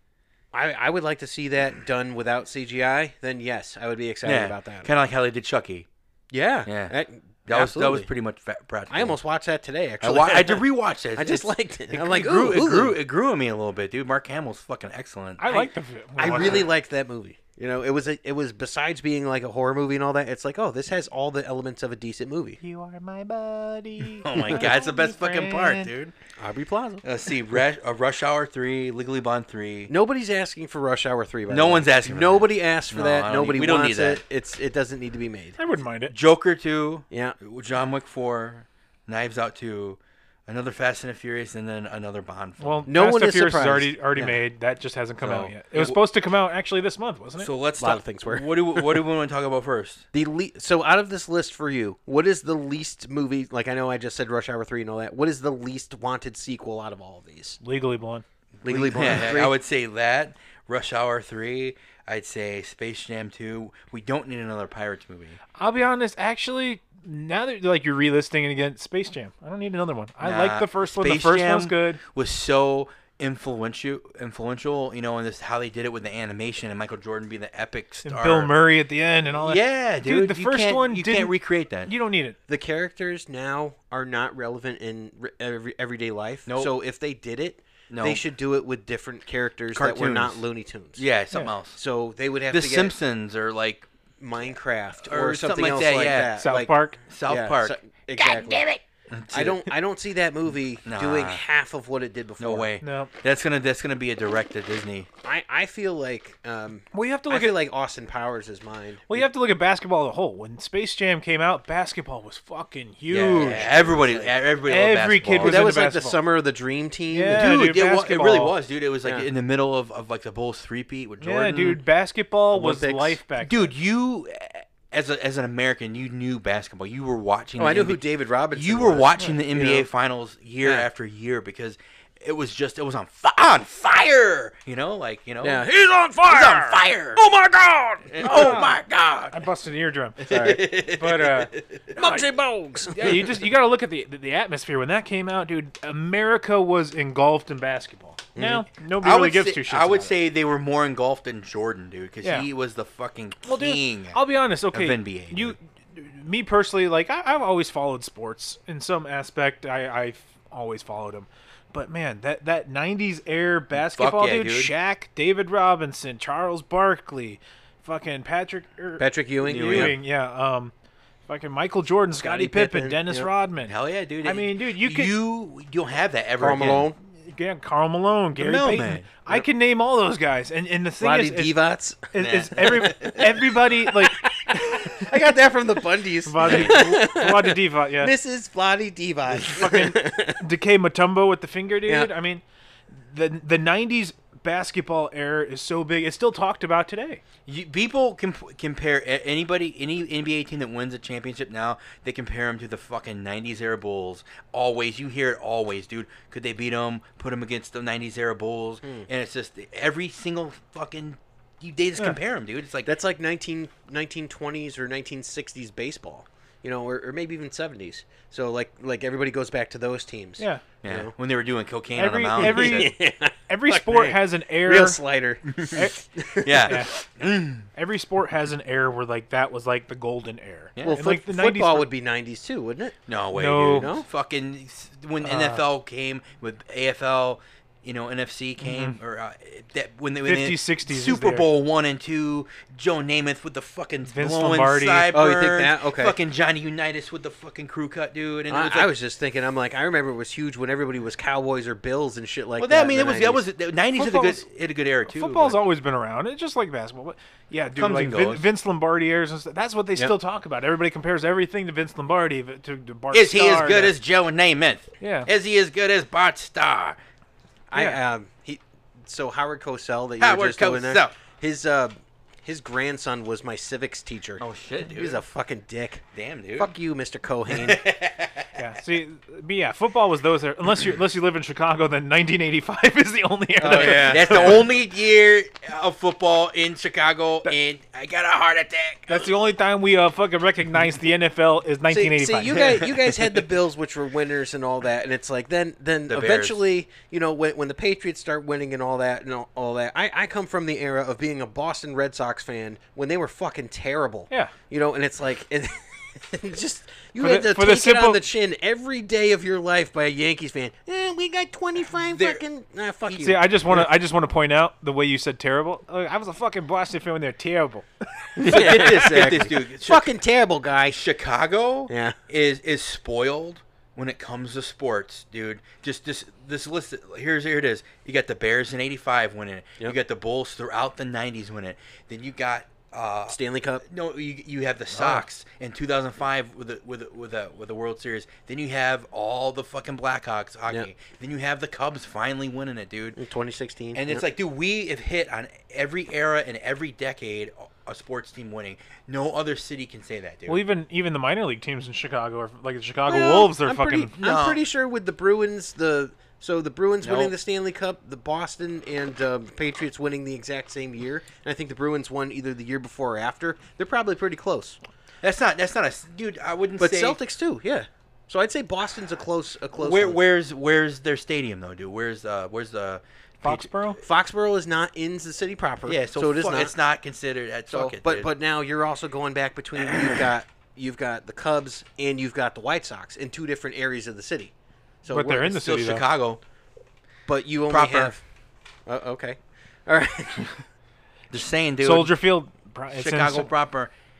I, I would like to see that done without C G I. Then yes, I would be excited yeah, about that. Kind of like how they did Chucky. Yeah. Yeah. That, That was that was absolutely. pretty much fa- practical. I almost watched that today. I, Actually, wa- I did rewatch it. I just It's- liked it. It, I'm like, it grew, ooh, it ooh. grew, it grew on me a little bit, dude. Mark Hamill's fucking excellent. I, like the. film. I Watch really it. liked that movie. You know, it was a, it was besides being like a horror movie and all that. It's like, oh, this has all the elements of a decent movie. You are my buddy. Oh my god, it's the best fucking part, friend. dude. Aubrey Plaza. Let's see, Rush, uh, Rush Hour three, Legally Blonde three. Nobody's asking for Rush Hour three. By No the way. one's asking for Nobody asked for No, I that. don't Nobody need- we don't wants need that. it. It's it doesn't need to be made. I wouldn't mind it. Joker two, Yeah. John Wick four, Knives Out two, another Fast and the Furious, and then another Bond film. Well, No Fast one and is Furious surprised. is already already Yeah. made. That just hasn't come So, out yet. It was it- supposed to come out actually this month, wasn't it? so let's A lot talk. of things were. What do we, what do we want to talk about first? The le- so out of this list for you, what is the least movie? Like I know I just said Rush Hour three and all that. What is the least wanted sequel out of all of these? Legally Blonde. Legally Blonde Yeah, three. I would say that. Rush Hour three. I'd say Space Jam two. We don't need another Pirates movie. I'll be honest. Actually, now that like you're relisting it again, Space Jam. I don't need another one. I Nah, like the first one. The Space first Jam one's good. Was so influential, influential, you know, in this how they did it with the animation and Michael Jordan being the epic And star. Bill Murray at the end and all that. Yeah, dude. the you first can't- one you didn't, can't recreate that. You don't need it. The characters now are not relevant in re- every, everyday life. Nope. So if they did it, No. they should do it with different characters that were not Cartoons. Looney Tunes. Yeah, something Yeah. else. So they would have The to get Simpsons or like Minecraft Or or, something something, like else that, like yeah. that. South Like- Park. South yeah, Park. so- exactly. I don't I don't see that movie Nah. doing half of what it did before. No way. No. That's gonna that's gonna be a direct to Disney. I, I feel like um Well, you have to I look feel at like Austin Powers is mine. well, you have to look at basketball as a whole. When Space Jam came out, basketball was fucking huge. Yeah, everybody, everybody, loved Every kid basketball. was that into was like the basketball. summer of the Dream Team. Yeah, dude, dude, it, wa- it really basketball. was, dude. It was like Yeah. in the middle of, of like the Bulls three-peat with Yeah, Jordan. dude, basketball was Olympics. life back Dude, then. you as a as an American, you knew basketball. You were watching. Oh, the I knew N B A who David Robinson You were was. watching the N B A You know? Finals year Yeah. after year because it was just it was on fi- on fire. You know, like you know. Yeah, he's on fire. He's on fire. Oh my God! Oh my God. I busted an eardrum. Sorry, but uh, Muggsy Bogues. yeah, you just you got to look at the, the the atmosphere when that came out, dude. America was engulfed in basketball. Now nobody I really would gives say, two shits. I would about it. say they were more engulfed in Jordan, dude, because Yeah. he was the fucking Well, dude, king. I'll be honest. Okay, N B A, you, me personally, like I, I've always followed sports in some aspect. I, I've always followed them, but man, that that nineties era basketball, yeah, dude, dude. Shaq, David Robinson, Charles Barkley, fucking Patrick er, Patrick Ewing. Ewing, yeah, um, fucking Michael Jordan, Scottie Scottie Pippen, Pippen, Dennis yep. Rodman. Hell yeah, dude. I mean, dude, you could- you you don't have that ever Karl again. Malone. Yeah, Karl Malone, Gary Mailman. Payton. I can name all those guys, and and the thing Vlade is, is, Divac. is, is every everybody like I got that from the Bundys. Vlade Vlade Divac, yeah. Missus Vlade Divac. Fucking Decay Mutombo with the finger, dude. Yeah. I mean, the the nineties basketball era is so big; it's still talked about today. You, people comp- compare a- anybody, any N B A team that wins a championship now, they compare them to the fucking nineties era Bulls. Always, you hear it always, dude. Could they beat them? Put them against the nineties era Bulls, and it's just every single fucking. You, they just Yeah. compare them, dude. It's like That's like nineteen, nineteen twenties or nineteen sixties baseball, you know, or, or maybe even seventies. So like like everybody goes back to those teams. Yeah, yeah, you know. when they were doing cocaine Every- on the mound. and every- shit. every Fuck sport me. has an air. Real slider. e- yeah. yeah. Every sport has an air where like that was like the golden era. Yeah. Well, And, foot, like the nineties football were- would be nineties too, wouldn't it? No way, No. dude. No? Fucking s- when Uh, N F L came with A F L, you know, N F C came or uh, that when they when they- fifties, sixties is Super there. Bowl one and two, Joe Namath with the fucking Vince blowing Lombardi. sideburns, Oh, you think that? Okay. Fucking Johnny Unitas with the fucking crew cut, dude. And it I, was I like, was just thinking, I'm like, I remember it was huge when everybody was Cowboys or Bills and shit like well, that. that, I mean, in it the was that was nineties. the nineties had a good Football's- had a good era too. Football's but- always been around. It's just like basketball. But yeah, dude, Comes like and Vin, goes. Vince Lombardi eras and stuff. That's what they Yep. still talk about. Everybody compares everything to Vince Lombardi to, to, to Bart Is he as Starr, good to- as Joe Namath? Yeah. Is he as good as Bart Starr? I Yeah. um he so Howard Cosell that you Howard were just doing there. Cosell. His uh his grandson was my civics teacher. Oh shit, dude. He was a fucking dick. damn dude. Fuck you, Mister Cohane. Yeah, see, but yeah, football was those. Era. Unless you unless you live in Chicago, then nineteen eighty-five is the only era. Oh, that- yeah. That's the only year of football in Chicago, and I got a heart attack. That's the only time we uh fucking recognize the N F L is nineteen See, eighty-five. see, you guys, you guys had the Bills, which were winners and all that, and it's like then, then The Bears. eventually, you know, when when the Patriots start winning and all that and all, all that, I, I come from the era of being a Boston Red Sox fan when they were fucking terrible. Yeah. you know, and it's like, and, just you For had the- to for the take it simple- on the chin every day of your life by a Yankees fan. Eh, we got twenty-five There- fucking. Nah, fuck you. See, I just want to I just want to point out the way you said terrible. Uh, I was a fucking Boston fan when they're terrible. Get this, get this, dude. Chi- fucking terrible guy. Chicago Yeah. is is spoiled when it comes to sports, dude. Just this this list. Here's here it is. You got the Bears in eighty-five winning it. You Yep. got the Bulls throughout the nineties winning it. Then you got. Uh, Stanley Cup. No, you you have the Sox in two thousand five with the with the, with the with the World Series. Then you have all the fucking Blackhawks hockey. Yep. Then you have the Cubs finally winning it, dude. In twenty sixteen. And it's like, dude, we have hit on every era and every decade a sports team winning. No other city can say that, dude. Well, even even the minor league teams in Chicago are like the Chicago Well, Wolves. They're I'm fucking. Pretty, No. I'm pretty sure with the Bruins, the so the Bruins Nope. winning the Stanley Cup, the Boston and uh, Patriots winning the exact same year, and I think the Bruins won either the year before or after. They're probably pretty close. that's not that's not a dude. I wouldn't But say. Celtics too, yeah. So I'd say Boston's a close a close. Where one. where's where's their stadium though, dude? Where's uh where's the Foxborough. Foxborough is not in the city proper. Yeah, so, it is fu- not. It's not considered at So, fuck it, but dude. but now you're also going back between you've got you've got the Cubs and you've got the White Sox in two different areas of the city. So But they're we're- in the still city, though. Chicago. But you only Proper. have. Uh, okay. All right. Just saying, dude. Soldier Field. Bro, it's in Chicago Chi- proper.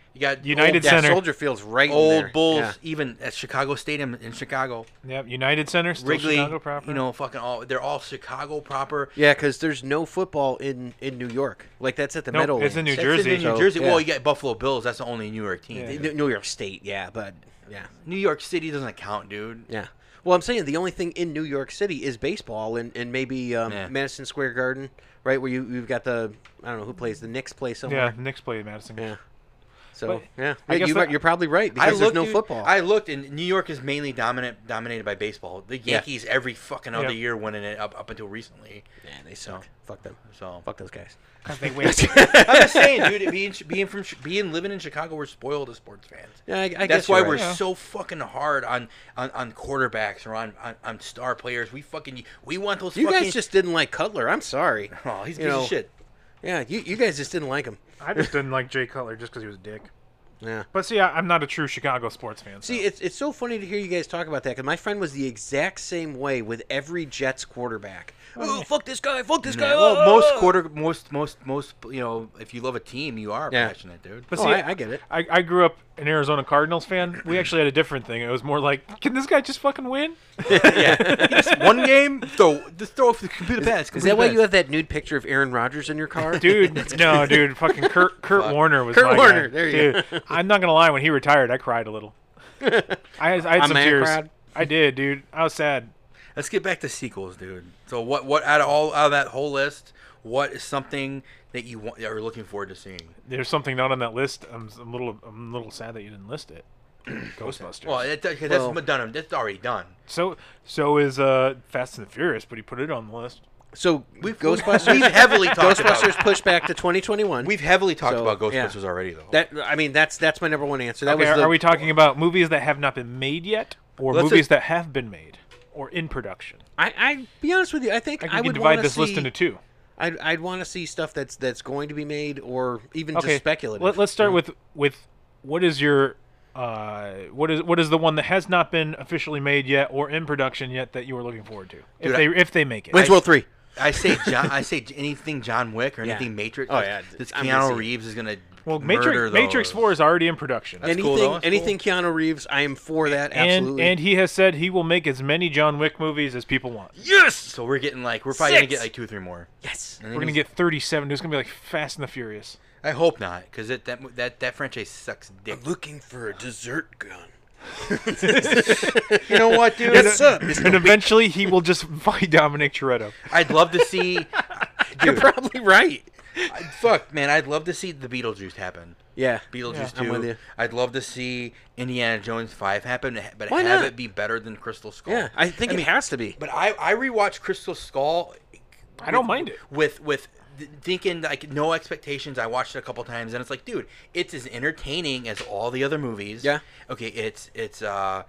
You got United old, Yeah, Center. Soldier Field's right in old there. Bulls, Yeah. even at Chicago Stadium in Chicago. Yep, United Center, still Wrigley, Chicago proper. you know, fucking all they're all Chicago proper. Yeah, because there's no football in, in New York. Like, that's at the Nope, Meadowlands. it's in New That's Jersey. in New So, Jersey. yeah. Well, you got Buffalo Bills. That's the only New York team. Yeah. dude. New New York State, yeah, but, yeah. New York City doesn't count, dude. Yeah. Well, I'm saying the only thing in New York City is baseball and, and maybe um, Yeah. Madison Square Garden, right, where you, you've got the, I don't know, who plays, the Knicks play Yeah, somewhere. Knicks played Madison. Yeah. So, But yeah. I Yeah, guess you, that- you're probably right, I because there's looked, no dude, football. I looked, and New York is mainly dominant, dominated by baseball. The Yeah. Yankees every fucking other Yeah. year winning it up up until recently. Yeah, they suck. Fuck them. So Fuck those guys. They win. I'm just saying, dude. Being being from being living in Chicago, we're spoiled as sports fans. Yeah, I, I That's guess why you're we're right. Yeah. so fucking hard on, on, on quarterbacks or on, on, on star players. We fucking we want those. You fucking, guys just didn't like Cutler. I'm sorry. oh, he's a you piece know, of shit. Yeah, you, you guys just didn't like him. I just didn't like Jay Cutler just because he was a dick. Yeah. But see, I, I'm not a true Chicago sports fan. So. See, it's it's so funny to hear you guys talk about that because my friend was the exact same way with every Jets quarterback. Oh, fuck this guy! Fuck this guy! Well, oh, most oh. quarter, most most most you know, if you love a team, you are Yeah. passionate, dude. But Oh, see, I, I get it. I, I grew up an Arizona Cardinals fan. We actually had a different thing. It was more like, can this guy just fucking win? yeah, just one game, throw just throw the computer pass. Is that why you have that nude picture of Aaron Rodgers in your car? Dude, no, dude, fucking Kurt Kurt Fuck. Warner was Kurt my Warner, guy. there you dude, I'm not gonna lie. When he retired, I cried a little. I had, I had A some man tears. cried? I did, dude. I was sad. Let's get back to sequels, dude. So what what out of all out of that whole list, what is something that you want are looking forward to seeing? There's something not on that list. I'm, I'm a little I'm a little sad that you didn't list it. Ghostbusters. Well, it, that's Well- done. That's already done. so so is uh, Fast and the Furious, but he put it on the list. So We've Ghostbusters. We've heavily talked Ghostbusters about. pushed back to twenty twenty-one. We've heavily talked So, about yeah. Ghostbusters already, though. that I mean that's that's my number one answer. That Okay, was are, the, are we talking about movies that have not been made yet, or Let's movies just- that have been made, or in production? I I be honest with you. I think I I, think you would can divide wanna this see, list into two. I'd I'd want to see stuff that's that's going to be made or even Okay, just speculative. Let, let's start with with what is your uh, what is what is the one that has not been officially made yet or in production yet that you are looking forward to if Dude, they I- if they make it? Wayne's World three. I say John. I say anything John Wick or Yeah. anything Matrix. Oh, like, yeah, This I'm gonna see Keanu it. Reeves is gonna well, murder Matrix Matrix those. Four is already in production, That's anything cool, though. That's anything Keanu Reeves, I am for that. and Absolutely. and he has said he will make as many John Wick movies as people want. yes, So we're getting like we're probably gonna Six. get like two or three more. yes. And We're then gonna he's- get thirty-seven. There's gonna be like Fast and the Furious. I hope not, because that that that franchise sucks dick. I'm looking for a dessert gun. You know what, dude? Yes, sir. And eventually he will just fight Dominic Toretto. I'd love to see. You're Dude, probably right. I- fuck, man, I'd love to see the Beetlejuice happen. Yeah. Beetlejuice Yeah. two. I'm with you. I'd love to see Indiana Jones five happen, but Why have not? it be better than Crystal Skull. Yeah, I think I it mean, has to be. But I I rewatched Crystal Skull. I don't with- mind it. With with th- thinking like no expectations. I watched it a couple times and it's like, dude, it's as entertaining as all the other movies. Yeah. Okay, it's it's uh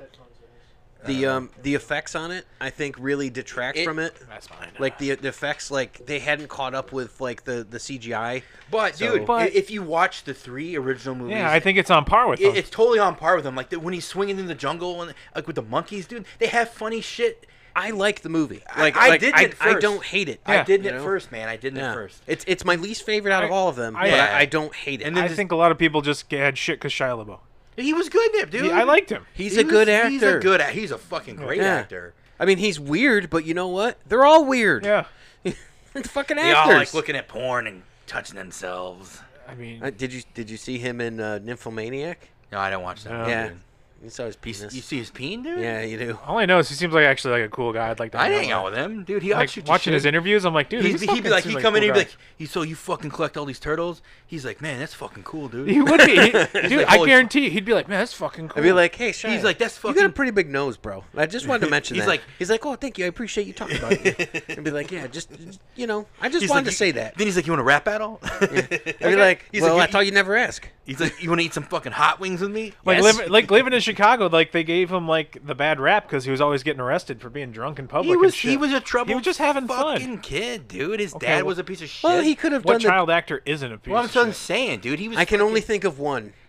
The um the effects on it, I think, really detract It- from it. That's fine. Like the the effects, like they hadn't caught up with like the the C G I. But So- dude, But- i- if you watch the three original movies, Yeah, I think it's on par with them. it, it's totally on par with them. Like the, when he's swinging in the jungle and like with the monkeys, dude, they have funny shit. I like the movie. I- Like I like, didn't I, at first. I don't hate it. I Yeah. didn't You at know? first, man. I didn't Yeah. at first. It's it's my least favorite out of I- all of them, I- but Yeah. I, I don't hate it. And then I just- think a lot of people just had shit because Shia LaBeouf. He was good in it, dude. He- I liked him. he's He a good was- actor. He's a good. a- He's a fucking great Yeah. actor. I mean, he's weird, but you know what? They're all weird. Yeah. They're fucking They actors. all like looking at porn and touching themselves. I mean, Uh, did you did you see him in uh, Nymphomaniac? No, I don't watch that. No. movie, Yeah. dude. You saw his You, penis. you see his peen, dude? Yeah, you do. all I know is he seems like actually like a cool guy. I'd like to. I'd hang hang out with him, dude. He Like, actually watching his interviews, I'm like, dude, He'd, he's be- he'd be fucking like, seems he'd a come in cool and he'd be guy. like, he, so you fucking collect all these turtles? He's like, man, that's fucking cool, dude. He would be, he, dude. like, I holy guarantee he'd be like, man, that's fucking cool. I'd be like, hey, Shia, He's like, that's you got a fucking- pretty big nose, bro. I just wanted to mention He's that. like- he's like, oh, thank you. I appreciate you talking about it. I'd be like, yeah, just, you know, I just He's wanted like, to say that. Then he's like, you want a rap battle? I'd be like, He's well, like, I thought you'd never ask. He's like, you want to eat some fucking hot wings with me? like yes. living, like living in Chicago, like they gave him like the bad rap because he was always getting arrested for being drunk in public. He was and shit. he was a trouble. He was just having fun. fucking kid, dude. His Okay, dad well- was a piece of shit. Well, he could have What done the child actor isn't a piece Well, I'm of just shit? saying, dude. He was. I can only fucking- think of one.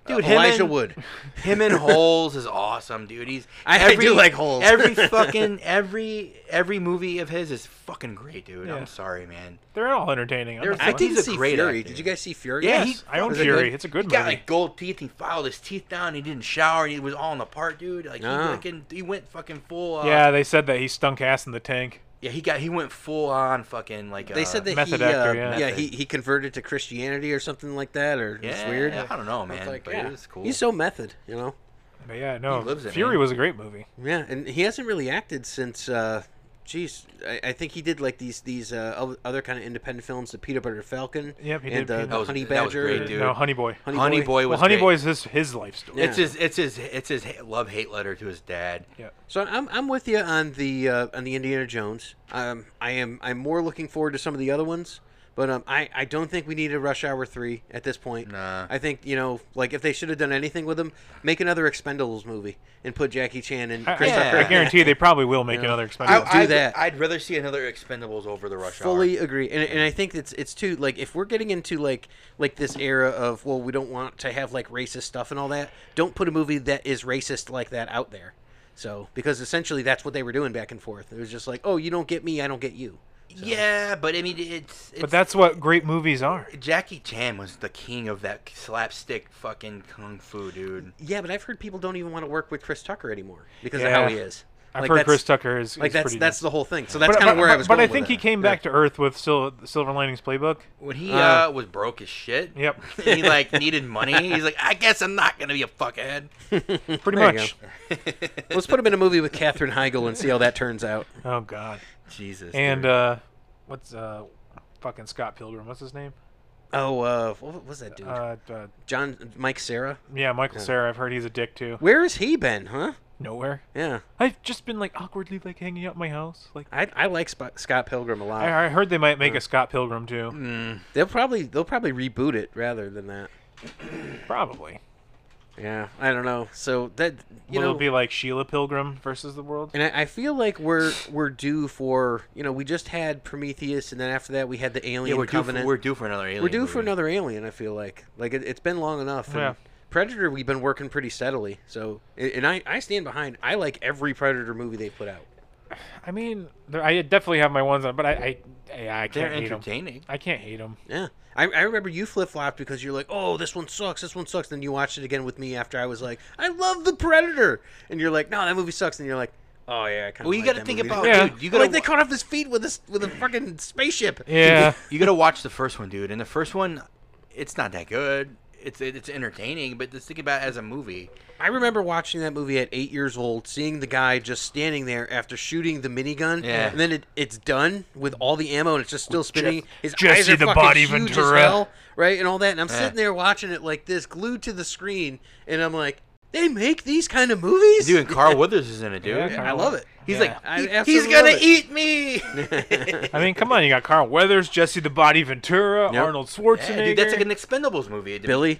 Dude, uh, him Elijah and- Wood. Him in Holes is awesome, dude. He's I- I do like Holes. Every fucking every every movie of his is fucking great, dude. Yeah. I'm sorry, man. They're all entertaining. I'm They're- not I gonna- didn't He's a see great Fury. actor. Did you guys see Fury? Yeah, Yes, he- I own was it Fury. good? It's a good He movie. got like gold teeth. He filed his teeth down. He didn't shower. And he was all in the part, dude. Like he Oh. fucking he went fucking full. Uh, yeah, they said that he stunk ass in the tank. yeah. He got he went full on fucking like. They uh, said that Method he, actor, uh, yeah. yeah, Method. he, he converted to Christianity or something like that, or Yeah, it's weird. I don't know, I was man. like, but yeah. it was cool. He's so method, you know. But yeah, no, lives it, Fury man. was a great movie. Yeah, and he hasn't really acted since. Uh, Jeez, I, I think he did like these these uh, oth- other kind of independent films, the Peanut Butter Falcon. Yep, he and did uh, Peanut- the That was- Honey that was Badger. great, dude. No, Honey Boy. Honey, Honey Boy. Boy was Well, Honey great. Boy is his his life story. It's Yeah. his it's his it's his love hate letter to his dad. Yeah. So I'm I'm with you on the uh, on the Indiana Jones. Um, I am I'm more looking forward to some of the other ones, but um, I I don't think we need a Rush Hour three at this point. Nah. I think you know like if they should have done anything with them, make another Expendables movie and put Jackie Chan and I, Chris Yeah. Tucker. I, I guarantee you they probably will make Yeah. another I, Expendables. do I'd, that. I'd rather see another Expendables over the Rush Fully Hour. agree, and, and I think it's it's too like if we're getting into like like this era of well we don't want to have like racist stuff and all that. Don't put a movie that is racist like that out there. So because essentially that's what they were doing back and forth. It was just like oh you don't get me I don't get you. So- Yeah, but I mean it's, it's But that's what great movies are. Jackie Chan was the king of that slapstick fucking kung fu, dude. Yeah, but I've heard people don't even want to work with Chris Tucker anymore because Yeah. of how he is. I've Like, heard that's- Chris Tucker is, Like is that's pretty that's decent. the whole thing. So that's But- kind of but- where I but- was But going I with think it. he came Yeah. back to Earth with Sil- Silver Linings Playbook. When he Uh, uh, was broke as shit, Yep. he like needed money. He's like, I guess I'm not gonna be a fuckhead. Pretty There you much. Let's put him in a movie with Katherine Heigl and see how that turns out. Oh God. Jesus. And dude. uh, what's uh, fucking Scott Pilgrim? What's his name? Oh, uh, what was that dude? Uh, uh John Mike Sarah. yeah, Michael Cera. I've heard he's a dick too. Where has he been, huh? Nowhere. Yeah, I've just been like awkwardly like hanging out at my house. Like I I like Sp- Scott Pilgrim a lot. I, I heard they might make a Scott Pilgrim too. Mm, They'll probably they'll probably reboot it rather than that. Probably. Yeah, I don't know. So that you Will know, it be like Sheila Pilgrim versus the world? and I, I feel like we're we're due for you know we just had Prometheus and then after that we had the yeah, Alien we're due, for, Covenant. we're due for another alien. We're due for movie. another Alien. I feel like like it, it's been long enough. And Yeah. Predator, we've been working pretty steadily. So and I I stand behind. I like every Predator movie they put out. I mean, there- I definitely have my ones on, but I, I, yeah, I They're can't hate them. entertaining. I can't hate them. Yeah. I, I remember you flip flopped because you're like, oh, this one sucks, this one sucks. Then you watched it again with me after I was like, I love the Predator, and you're like, no, that movie sucks. And you're like, oh yeah, I kind of. Well, you got gotta to think about, Yeah. dude. You You gotta like they wa- cut off his feet with a with a fucking spaceship. Yeah. you gotta watch the first one, dude. And the first one, it's not that good. It's it's entertaining, but just think about it as a movie. I remember watching that movie at eight years old, seeing the guy just standing there after shooting the minigun, Yeah. and then it, it's done with all the ammo and it's just still spinning. His Jesse eyes are the fucking Body huge as Ventura. hell, right, and all that. And I'm Yeah. sitting there watching it like this, glued to the screen, and I'm like, they make these kind of movies, Dude, and Carl Withers is in it, dude. Yeah, I Carl- love it. He's Yeah. like, I "He- absolutely he's gonna love it." eat me. I mean, come on. You got Carl Weathers, Jesse the Body Ventura, Yep. Arnold Yeah, Schwarzenegger, dude, that's like an Expendables movie. Billy.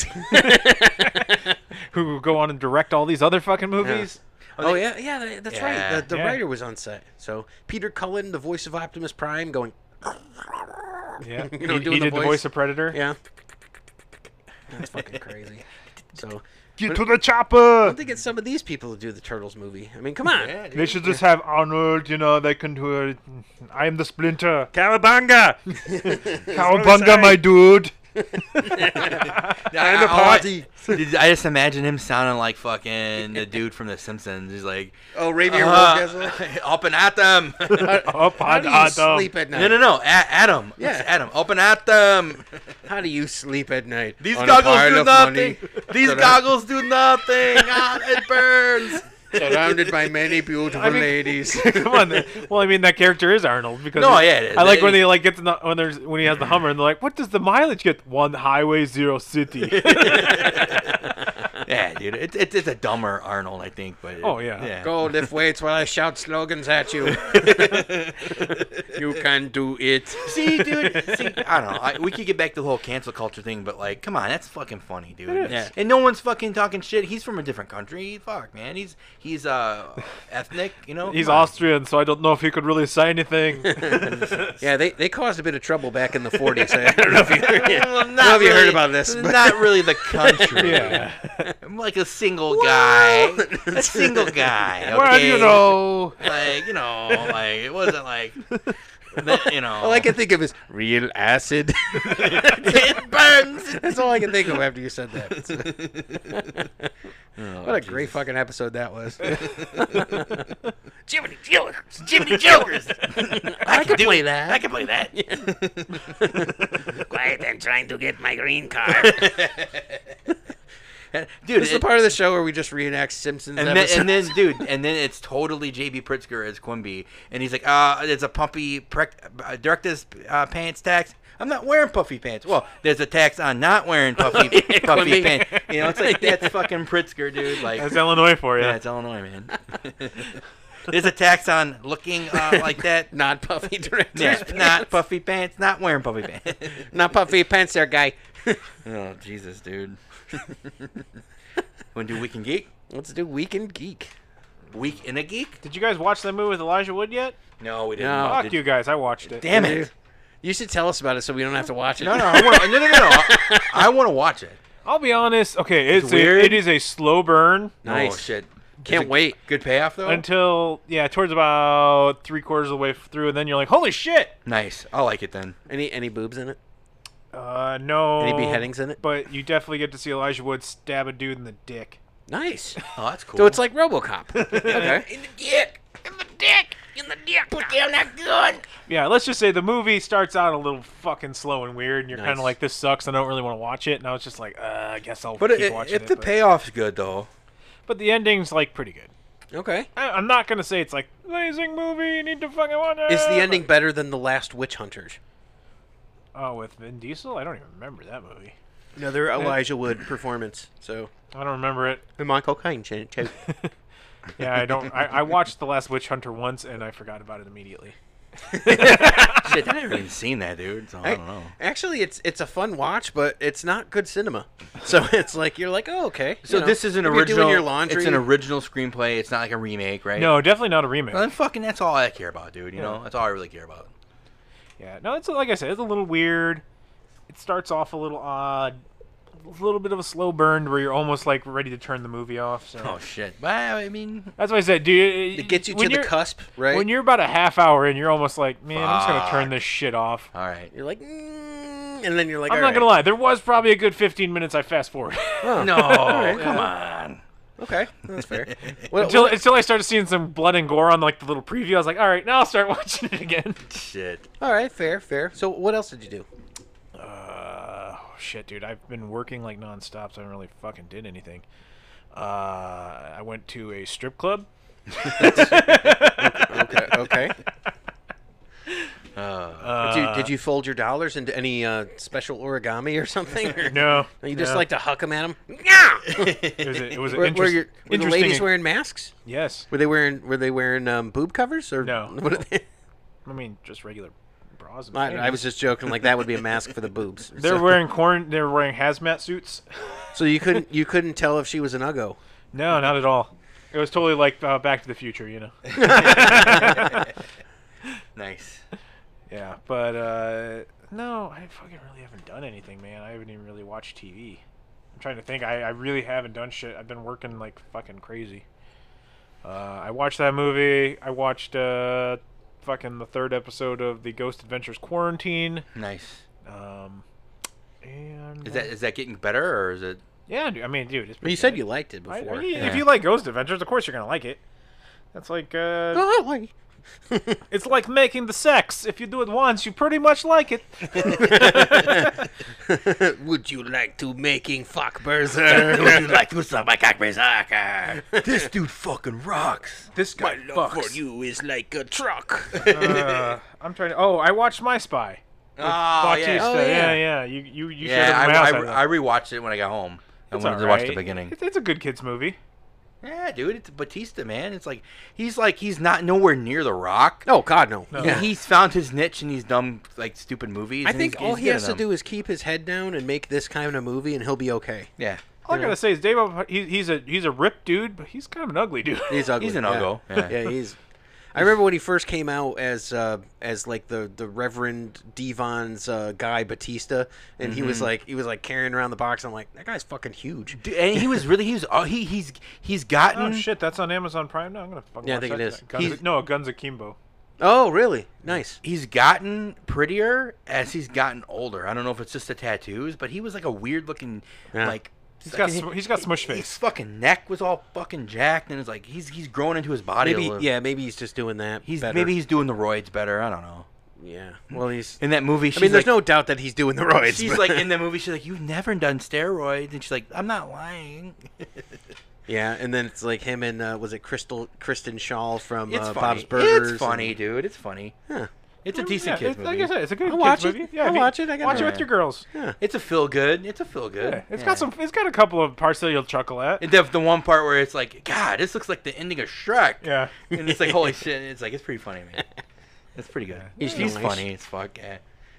who go on and direct all these other fucking movies. Oh yeah, yeah, that- that's Yeah. right. The, the Yeah. writer was on set. So Peter Cullen, the voice of Optimus Prime, going, Yeah. You know, he doing he the did the voice. voice of Predator. yeah, that's fucking crazy. So Get But- to the I chopper. don't think it's some of these people to do the Turtles movie. I mean, come on. Yeah, dude. They should just have Arnold, you know, they can do it. I am the Splinter. Cowabunga! Cowabunga, my dude. Yeah, And a I- I- party. Dude, I just imagine him sounding like fucking the dude from The Simpsons. He's like, Oh, Ravier uh, up and at them. Up How on do you Adam. sleep at night? no, no, no, a- Adam. Yeah. It's Adam, up and at them. How do you sleep at night? These On a goggles pile do of money, nothing. These surra- goggles do nothing. Ah, it burns. Surrounded by many beautiful I mean- ladies. Come on. then. Well, I mean, that character is Arnold because No, it- yeah, it is. I like It- when they like get to the, when there's when he has the Hummer and they're like, "What does the mileage get?" One highway, zero city. Yeah, Yeah, dude. It's it's it's a dumber Arnold, I think. But it, Oh, yeah. yeah. Go lift weights while I shout slogans at you. You can do it. See, dude. See, I don't know. I, we could get back to the whole cancel culture thing, but like, come on, that's fucking funny, dude. It is. Yeah. And no one's fucking talking shit. He's from a different country. Fuck, man. He's he's uh ethnic. You know. He's Come on. Austrian, so I don't know if he could really say anything. Yeah, they, they caused a bit of trouble back in the forties. I don't know if you, yeah. Well, I don't know if you heard really- about this. but- Not really the country. Yeah. I'm like a single guy. A single guy. Okay? Well, you know. Like, you know, like, it wasn't like, that, you know. All I can think of is real acid. It burns. That's all I can think of after you said that. Oh, What a great fucking episode that was. Jiminy Jokers. Jiminy Jokers. I, can play play that. I can play that. Quiet, I'm trying to get my green card. Dude, This is the it- part of the show where we just reenact Simpsons and then, episodes. and then, dude, and then it's totally J B Pritzker as Quimby, and he's like, "Uh, there's a pumpy prec- uh, director's uh, pants tax. I'm not wearing puffy pants. Well, there's a tax on not wearing puffy puffy pants. You know, it's like that's fucking Pritzker, dude. Like, That's Illinois for you. yeah, it's Illinois, man. There's a tax on looking uh, like that. Not puffy directors. Yeah, not puffy pants, not wearing puffy pants. Not puffy pants there, guy. Oh, Jesus, dude. Want to do Week in Geek? Let's do Weekend Geek. Week in a Geek? Did you guys watch that movie with Elijah Wood yet? No, we didn't. No. Fuck Did- you guys, I watched it. Damn it. You should tell us about it so we don't have to watch it. No, no, I wanna, no, no, no, no. I, I want to watch it. I'll be honest. Okay, it's, It's a, weird. it is a slow burn Nice. Oh, shit. Can't Is it wait. Good payoff, though? until yeah, towards about three quarters of the way through, and then you're like, holy shit. Nice. I like it then. Any any boobs in it? Uh, no. Any beheadings in it? But you definitely get to see Elijah Wood stab a dude in the dick. Nice. Oh, that's cool. So it's like RoboCop. Okay. In the dick. In the dick. In the dick. Put down that gun. Yeah, let's just say the movie starts out a little fucking slow and weird, and you're kind Nice. of like, this sucks. I don't really want to watch it. And I was just like, uh, I guess I'll But keep i- watching if it. the but, payoff's good, though. but the ending's like pretty good. Okay. I, I'm not gonna say it's like amazing movie. You need to fucking watch it. Is the ending but- better than The Last Witch Hunters? Oh, with Vin Diesel? I don't even remember that movie. Another Elijah Wood performance. So I don't remember it. and Michael Caine. ch- ch- Yeah, I don't. I, I watched The Last Witch Hunter once, and I forgot about it immediately. Shit, I never even seen that, dude. So I don't know. Actually, it's it's a fun watch, but it's not good cinema. So it's like you're like, oh, okay. So you know, this is an if you're original. Doing your laundry. It's an original screenplay. It's not like a remake, right? No, definitely not a remake. Well, then fucking, that's all I care about, dude. You Yeah. know, that's all I really care about. Yeah, no, it's like I said, it's a little weird. It starts off a little odd, a little bit of a slow burn where you're almost like ready to turn the movie off. So Oh shit. Well, I mean, that's why I said, dude, It gets you when to the you're- cusp, right? When you're about a half hour in, you're almost like, man, I'm just gonna turn Fuck. this shit off. all right. You're like, mm, and then you're like, I'm all not right. gonna lie, there was probably a good fifteen minutes I fast forward Oh, No, right. come on. Okay, that's fair. What, until what- until I started seeing some blood and gore on like the little preview. I was like, all right, now I'll start watching it again. Shit. all right, fair, fair. So what else did you do? Uh, oh, shit, dude. I've been working like nonstop, so I haven't really fucking did anything. Uh, I went to a strip club. Okay, okay. Uh, Uh, did, you, did you fold your dollars into any uh, special origami or something? Or No. you just no. like to huck them at them? Yeah. It was, a, it was an Were, were, interest- your, were the interesting. ladies wearing masks? Yes. Were they wearing Were they wearing um, boob covers or No. What are they? I mean, just regular bras. And I, I panties. was just joking. Like that would be a mask for the boobs. They're so, wearing corn. They were wearing hazmat suits. so you couldn't you couldn't tell if she was an uggo. No, not at all. It was totally like uh, Back to the Future, you know. nice. Yeah, but uh, no, I fucking really haven't done anything, man. I haven't even really watched T V. I'm trying to think. I, I really haven't done shit. I've been working like fucking crazy. Uh, I watched that movie. I watched uh, fucking the third episode of the Ghost Adventures Quarantine. Nice. Um, and Is that is that getting better or is it? yeah, dude, I mean, dude, it's Well, you pretty said good. you liked it I- before. I mean, Yeah. If you like Ghost Adventures, of course you're gonna like it. That's like uh, Golly. it's like making the sex. If you do it once, you pretty much like it. Would you like to making fuck berserk? Would you like to suck my cock berserker? This dude fucking rocks. This guy My love fucks. for you is like a truck. uh, I'm trying to. Oh, I watched My Spy. Oh Bautista. yeah. Oh, yeah, yeah. yeah. You, you, you Yeah, showed it I, to my house. I, I, I rewatched it when I got home. I It's wanted to all watch the right. beginning. It's, it's a good kids movie. Yeah, dude, it's Batista, man. It's like he's like he's not nowhere near The Rock. Oh God, no. No. Yeah. He's found his niche in these dumb, like stupid movies. I and think he's, all he's he good has in to them. do is keep his head down and make this kind of movie, and he'll be okay. Yeah, All I You gotta know. say is Dave, he, he's a he's a ripped dude, but he's kind of an ugly dude. He's ugly. he's an yeah. uggo. Yeah. Yeah, he's. I remember when he first came out as uh, as like the, the Reverend Devon's uh, guy Batista, and he was like he was like carrying around the box. I'm like, that guy's fucking huge. Dude, and he was really he was uh, he he's he's gotten Oh shit, that's on Amazon Prime now. I'm gonna fucking Yeah, I watch think that it is. tonight. Guns He's- of, no, Guns Akimbo. Oh, really? Nice. he's gotten prettier as he's gotten older. I don't know if it's just the tattoos, but he was like a weird looking Yeah. like. He's got fucking- sm- he's got smush His face. fucking neck was all fucking jacked, and it's like he's he's growing into his body. a Maybe little. yeah, maybe he's just doing that. He's better. maybe he's doing the roids better. I don't know. yeah. Well, he's. In that movie, I she's mean, there's like, no doubt that he's doing the roids. she's but- like in the movie. She's like, "You've never done steroids," and she's like, "I'm not lying." yeah, and then it's like him and uh, was it Crystal Kristen Shaw from It's uh, funny. Bob's Burgers? It's funny, and- dude. It's funny. Huh. It's a Mm, decent yeah, kids it's, movie. Like I said, it's a good I'll kids watch it. movie. Yeah, I'll if you- watch it. I got watch it no- with your girls. Yeah. It's a feel good. It's a feel good. Yeah, it's got some. It's got a couple of parts that you'll chuckle at. And the, the one part where it's like, God, this looks like the ending of Shrek. Yeah. And it's like, holy shit. It's like, it's pretty funny, man. It's pretty good. He's He's, nice. funny as fuck. Yeah.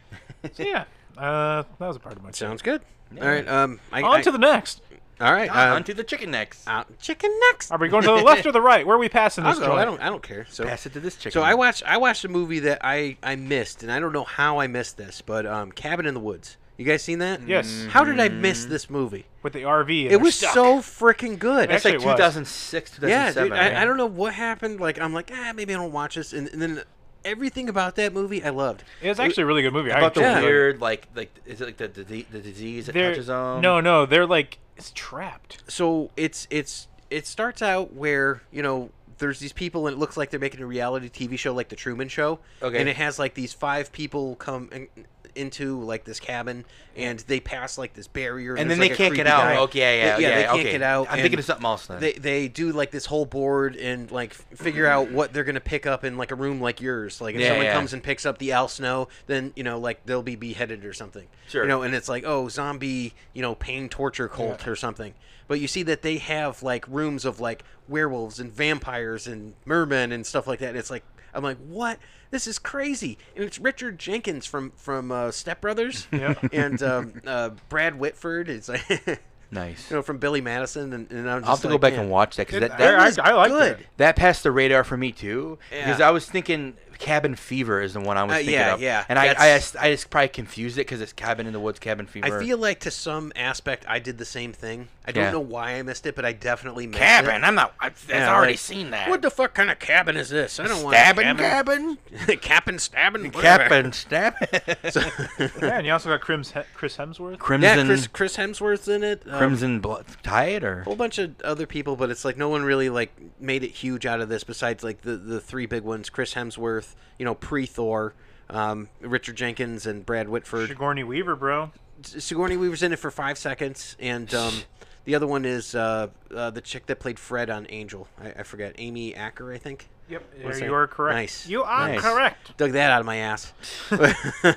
So yeah, uh, that was a part of my. Sounds good. Yeah. All right. Um. I, On I- to the next. All right. On, Uh, on to the chicken necks. uh, chicken next. Are we going to the left or the right? Where are we passing I'll this go. joint? I don't. I don't care. So. Pass it to this chicken. So I neck. watched. I watched a movie that I I missed, and I don't know how I missed this, but um, Cabin in the Woods. You guys seen that? Yes. How did I miss this movie? With the R V. and It they're was stuck. so freaking good. That's Actually, like it was. two thousand six, two thousand Yeah, seven. dude. right? I, I don't know what happened. Like I'm like, ah, maybe I don't watch this, and, and then everything about that movie I loved. It was actually a really good movie. I About the enjoyed it. weird, like, like, is it like the the, the disease that They're- touches them? No, no, they're like it's trapped. So it's it's it starts out where you know there's these people and it looks like they're making a reality T V show like the Truman Show. Okay. And it has like these five people come in, into like this cabin and they pass like this barrier And there's, then they like, a can't get creepy out. guy. Okay, yeah, yeah, They- yeah, they can't okay. get out. I'm and thinking of something else then. They they do like this whole board and like f- figure out what they're gonna pick up in like a room like yours. Like if Yeah, someone yeah. comes and picks up the Al Snow, then you know like they'll be beheaded or something. Sure. You know, and it's like oh zombie you know pain torture cult or something. But you see that they have like rooms of like werewolves and vampires and mermen and stuff like that. And it's like I'm like what. This is crazy, and it's Richard Jenkins from from uh, Step Brothers, Yeah. and um, uh, Brad Whitford is like, you nice. know, from Billy Madison, and, and I'm just I'll have to like, go back man, and watch that because It- that, that, I, was I, I like good. that. that passed the radar for me too. Yeah. Because I was thinking Cabin Fever is the one I was Uh, thinking yeah, of. yeah, And I, I, that's- just, I just probably confused it because it's Cabin in the Woods, Cabin Fever. I feel like to some aspect I did the same thing. I don't Yeah. know why I missed it, but I definitely missed Cabin. it. I'm not. I've Yeah, already like, seen that. What the fuck kind of cabin is this? I don't want Stabbing a cabin. cabin. Cap'n stabbing. Cabin stab. Yeah, and you also got Crims, Chris Hemsworth. Crimson. Yeah, Chris Chris Hemsworth's in it. Um, Crimson Blood Tide or A whole bunch of other people, but it's like no one really like made it huge out of this. Besides like the the three big ones: Chris Hemsworth, you know, pre Thor, um, Richard Jenkins, and Brad Whitford. Sigourney Weaver, bro. Sigourney Weaver's in it for five seconds, and um, the other one is uh, uh, the chick that played Fred on Angel. I, I forget, Amy Acker, I think. Yep, What's that? you are correct. Nice. You are Nice. correct. Dug that out of my ass. I,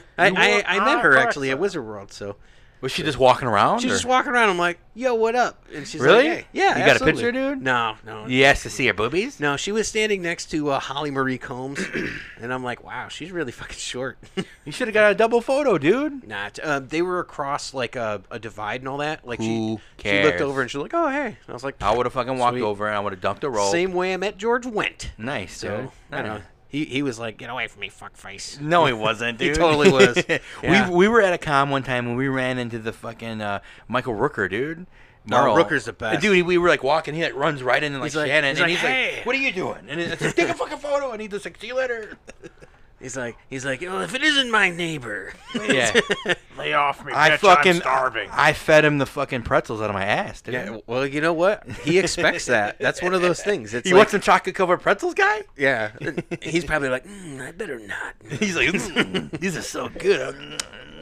I, I met are her correct, actually at sir. Wizard World, so was she just walking around? she's or? just walking around. I'm like, "Yo, what up?" And she's Really? like, hey. "Yeah, You got a absolutely." picture, dude? No, no, You asked to see her boobies? no. She was standing next to uh, Holly Marie Combs, and I'm like, "Wow, she's really fucking short." You should have got a double photo, dude. Nah, t- uh, they were across like a, a divide and all that. Like Who she, she looked cares? over and she's like, "Oh, hey." And I was like, I would have fucking walked Sweet. over and I would have dunked a roll. Same way I met George Wendt. Nice, So dude. I don't know. He he was like, "Get away from me, fuckface." No, he wasn't, He dude. totally was. Yeah. We we were at a con one time when we ran into the fucking uh, Michael Rooker, dude. No, Rooker's the best. Dude, we were like walking. He like runs right in and like He's like- Shannon, he's and like, he's "Hey." like, "What are you doing?" And it's like, "Take a fucking photo." And he's just like, "See you later." He's like, he's like, "Oh, if it isn't my neighbor." Yeah, Lay off me, I bitch. fucking I'm starving. I fed him the fucking pretzels out of my ass, dude. Yeah. Well, you know what? He expects that. That's one of those things. It's You like, want some chocolate covered pretzels, guy? yeah. He's probably like, mm, "I better not." He's like, "Mm, "These are so good."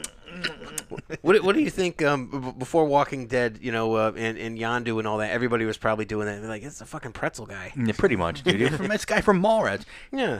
What What do you think? Um, b- before Walking Dead, you know, uh, and and Yondu and all that, everybody was probably doing that. They're like, "It's a fucking pretzel guy." Yeah, pretty much, dude. You're from this guy from Mallrats. Yeah.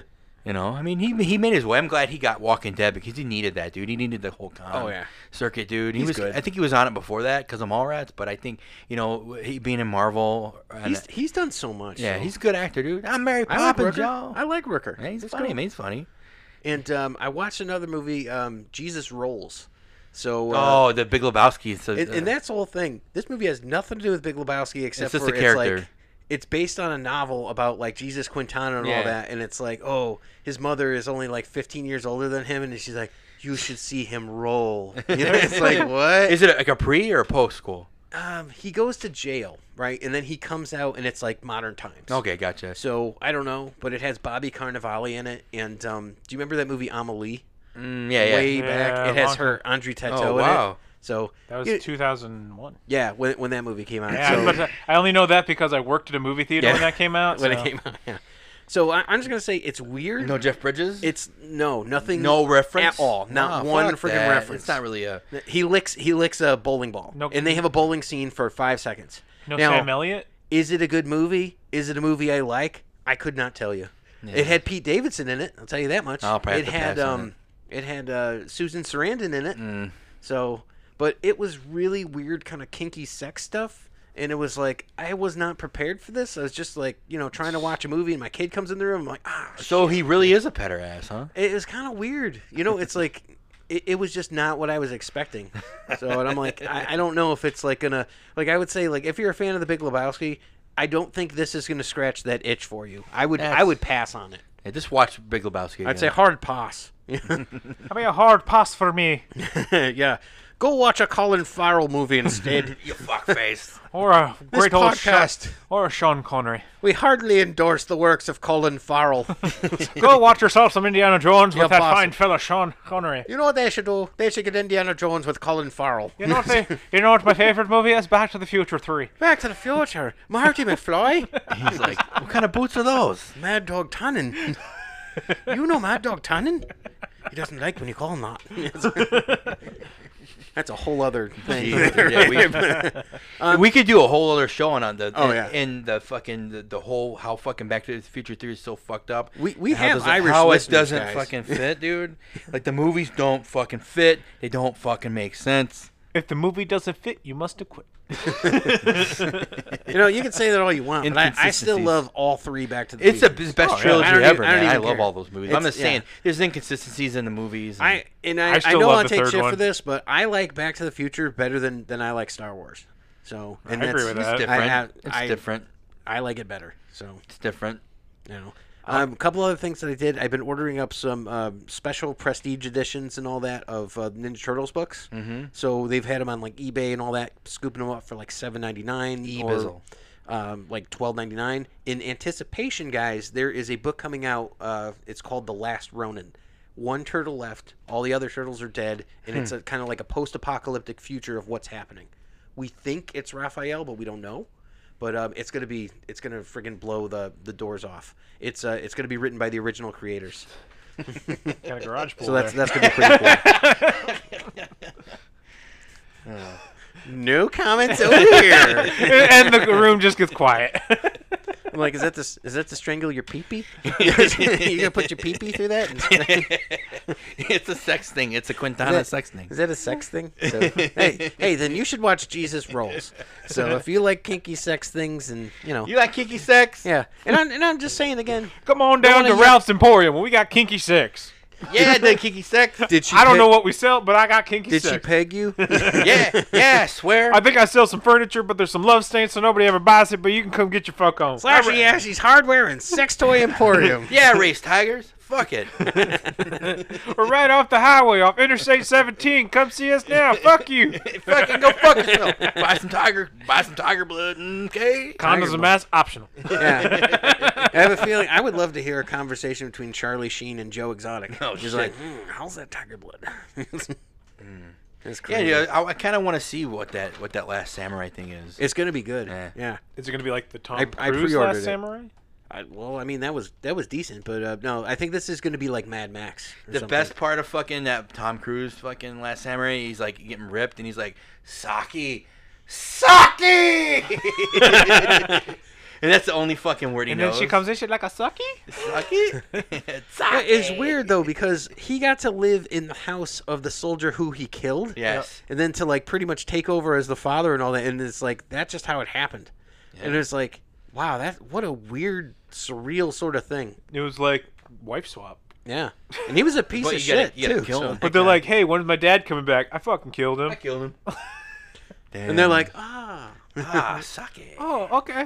You know, I mean, he he made his way. I'm glad he got Walking Dead because he needed that, dude. He needed the whole con Oh, yeah. circuit, dude. He He's was. good. I think he was on it before that because of Mallrats, but I think you know he being in Marvel. And, He's he's done so much. yeah, so. he's a good actor, dude. I'm Mary I like Poppins, Rooker. y'all. I like Rooker. Yeah, he's He's funny, cool. man. He's funny. And um, I watched another movie, um, Jesus Rolls. So uh, oh, the Big Lebowski. So, and, and that's the whole thing. This movie has nothing to do with Big Lebowski except just for a it's character. like it's based on a novel about like Jesus Quintana and Yeah. all that, and it's like, oh, his mother is only like fifteen years older than him, and she's like, you should see him roll. You know, it's like what? Is it like a pre or a post school? Um, he goes to jail, right, and then he comes out, and it's like modern times. Okay, gotcha. So I don't know, but it has Bobby Cannavale in it, and um, do you remember that movie Amelie? Mm, yeah, yeah. Way Yeah, back, it has long her Andre Tito Oh, in wow. it. So That was you- two thousand one. yeah, when when that movie came out. Yeah, so, but I only know that because I worked at a movie theater Yeah. when that came out. when so. it came out, yeah. So I, I'm just gonna say it's weird. No Jeff Bridges. It's no nothing. no reference at all. Not No, one fuck freaking that. reference. It's not really a. He licks he licks a bowling ball, No- and they have a bowling scene for five seconds. No now, Sam Elliott. is it a good movie? Is it a movie I like? I could not tell you. Yeah. It had Pete Davidson in it. I'll tell you that much. I'll probably it have to had pass on um, it had uh, Susan Sarandon in it. Mm. So, but it was really weird, kind of kinky sex stuff. And it was like I was not prepared for this. I was just like, you know, trying to watch a movie, and my kid comes in the room. I'm like, ah. So he really is a petter ass, huh? It was kind of weird. You know, it's like it, it was just not what I was expecting. So, and I'm like, I, I don't know if it's like gonna like I would say like if you're a fan of the Big Lebowski, I don't think this is gonna scratch that itch for you. I would I That's- would pass on it. Yeah, just watch Big Lebowski. I'd again. say hard pass. That'd be a hard pass for me. Yeah, go watch a Colin Farrell movie instead. you fuckface. Or a This great old Sean, podcast. or a Sean Connery. We hardly endorse the works of Colin Farrell. Go watch yourself some Indiana Jones Yeah, with that boss. fine fella Sean Connery. You know what they should do? They should get Indiana Jones with Colin Farrell. You know what they, You know what my favorite movie is? Back to the Future three. Back to the Future. Marty McFly. He's like, what kind of boots are those? Mad Dog Tannen. You know Mad Dog Tannen? He doesn't like when you call him that. That's a whole other thing. Yeah, we, we could do a whole other show on on the Oh, in, yeah. in the fucking the, the whole how fucking Back to the Future three is so fucked up. We- we And how have does it- Irish how it listeners, doesn't guys. fucking fit, dude. Like the movies don't fucking fit. They don't fucking make sense. If the movie doesn't fit, you must acquit. You know, you can say that all you want, but I, I still Inconsistencies. love all three Back to the It's the Future. best Oh, yeah. trilogy I don't even- ever, I don't man. I even love care. all those movies. I'm It's- just saying, yeah. there's inconsistencies in the movies. and- I and I, I I, still know love I'll the take third shit one. for this, but I like Back to the Future better than, than I like Star Wars. So and I that's, agree with it's that. different. I, have, it's I, different. I like it better. So It's different. you know, um, a couple other things that I did. I've been ordering up some um, special prestige editions and all that of uh, Ninja Turtles books. Mm-hmm. So they've had them on like eBay and all that, scooping them up for like seven ninety nine E-Bizzle. or um, like twelve ninety nine. In anticipation, guys, there is a book coming out. Uh, it's called The Last Ronin. One turtle left. All the other turtles are dead, and it's a kind of like a post-apocalyptic future of what's happening. We think it's Raphael, but we don't know. But um, it's gonna be it's gonna friggin' blow the, the doors off. It's uh it's gonna be written by the original creators. Got a garage pool So that's there. that's gonna be pretty cool. No comments over here. And the room just gets quiet. I'm like, is that this? Is that to strangle your peepee? You gonna put your peepee through that? It's a sex thing. It's a Quintana Is that- sex thing. Is that a sex thing? So, hey, hey, then you should watch Jesus Rolls. So if you like kinky sex things, and you know, You like kinky sex? yeah, and I'm, and I'm just saying again. Come on down to wanna yell- Ralph's Emporium. We got kinky sex. Yeah, the kinky sex. Did she? I don't peg- know what we sell, but I got kinky Did she sex. peg you? Yeah, yeah, I swear. I think I sell some furniture, but there's some love stains, so nobody ever buys it. But you can come get your fuck on. Slashy Ashy's Hardware and Sex Toy Emporium. Yeah, race tigers. Fuck it. We're right off the highway, off Interstate seventeen. Come see us now. Fuck you. Fucking go fuck yourself. Buy some tiger. Buy some tiger blood. Okay. Condoms and masks optional. Yeah. I have a feeling I would love to hear a conversation between Charlie Sheen and Joe Exotic. Oh, He's shit. like, mm, how's that tiger blood? It's Yeah, crazy. yeah. I, I kind of want to see what that what that Last Samurai thing is. It's gonna be good. Yeah. Yeah. Is it gonna be like the Tom I- I Cruise pre-ordered Last it. Samurai? I, well, I mean that was that was decent, but uh, no, I think this is gonna be like Mad Max. or The something. best part of fucking that Tom Cruise fucking Last Samurai, he's like getting ripped and he's like, Saki, Saki! And that's the only fucking word he And knows. then she comes in, she's like a sucky. Sucky? Yeah, it's weird though because he got to live in the house of the soldier who he killed. Yes. And then to like pretty much take over as the father and all that, and it's like that's just how it happened. Yeah. And it's like, wow, that what a weird, surreal sort of thing. It was like wife swap. Yeah, and he was a piece But of you gotta- shit you gotta too. kill so- him. But they're like, hey, when's my dad coming back? I fucking killed him. I killed him. And they're like, ah. ah, suck it. Oh, okay.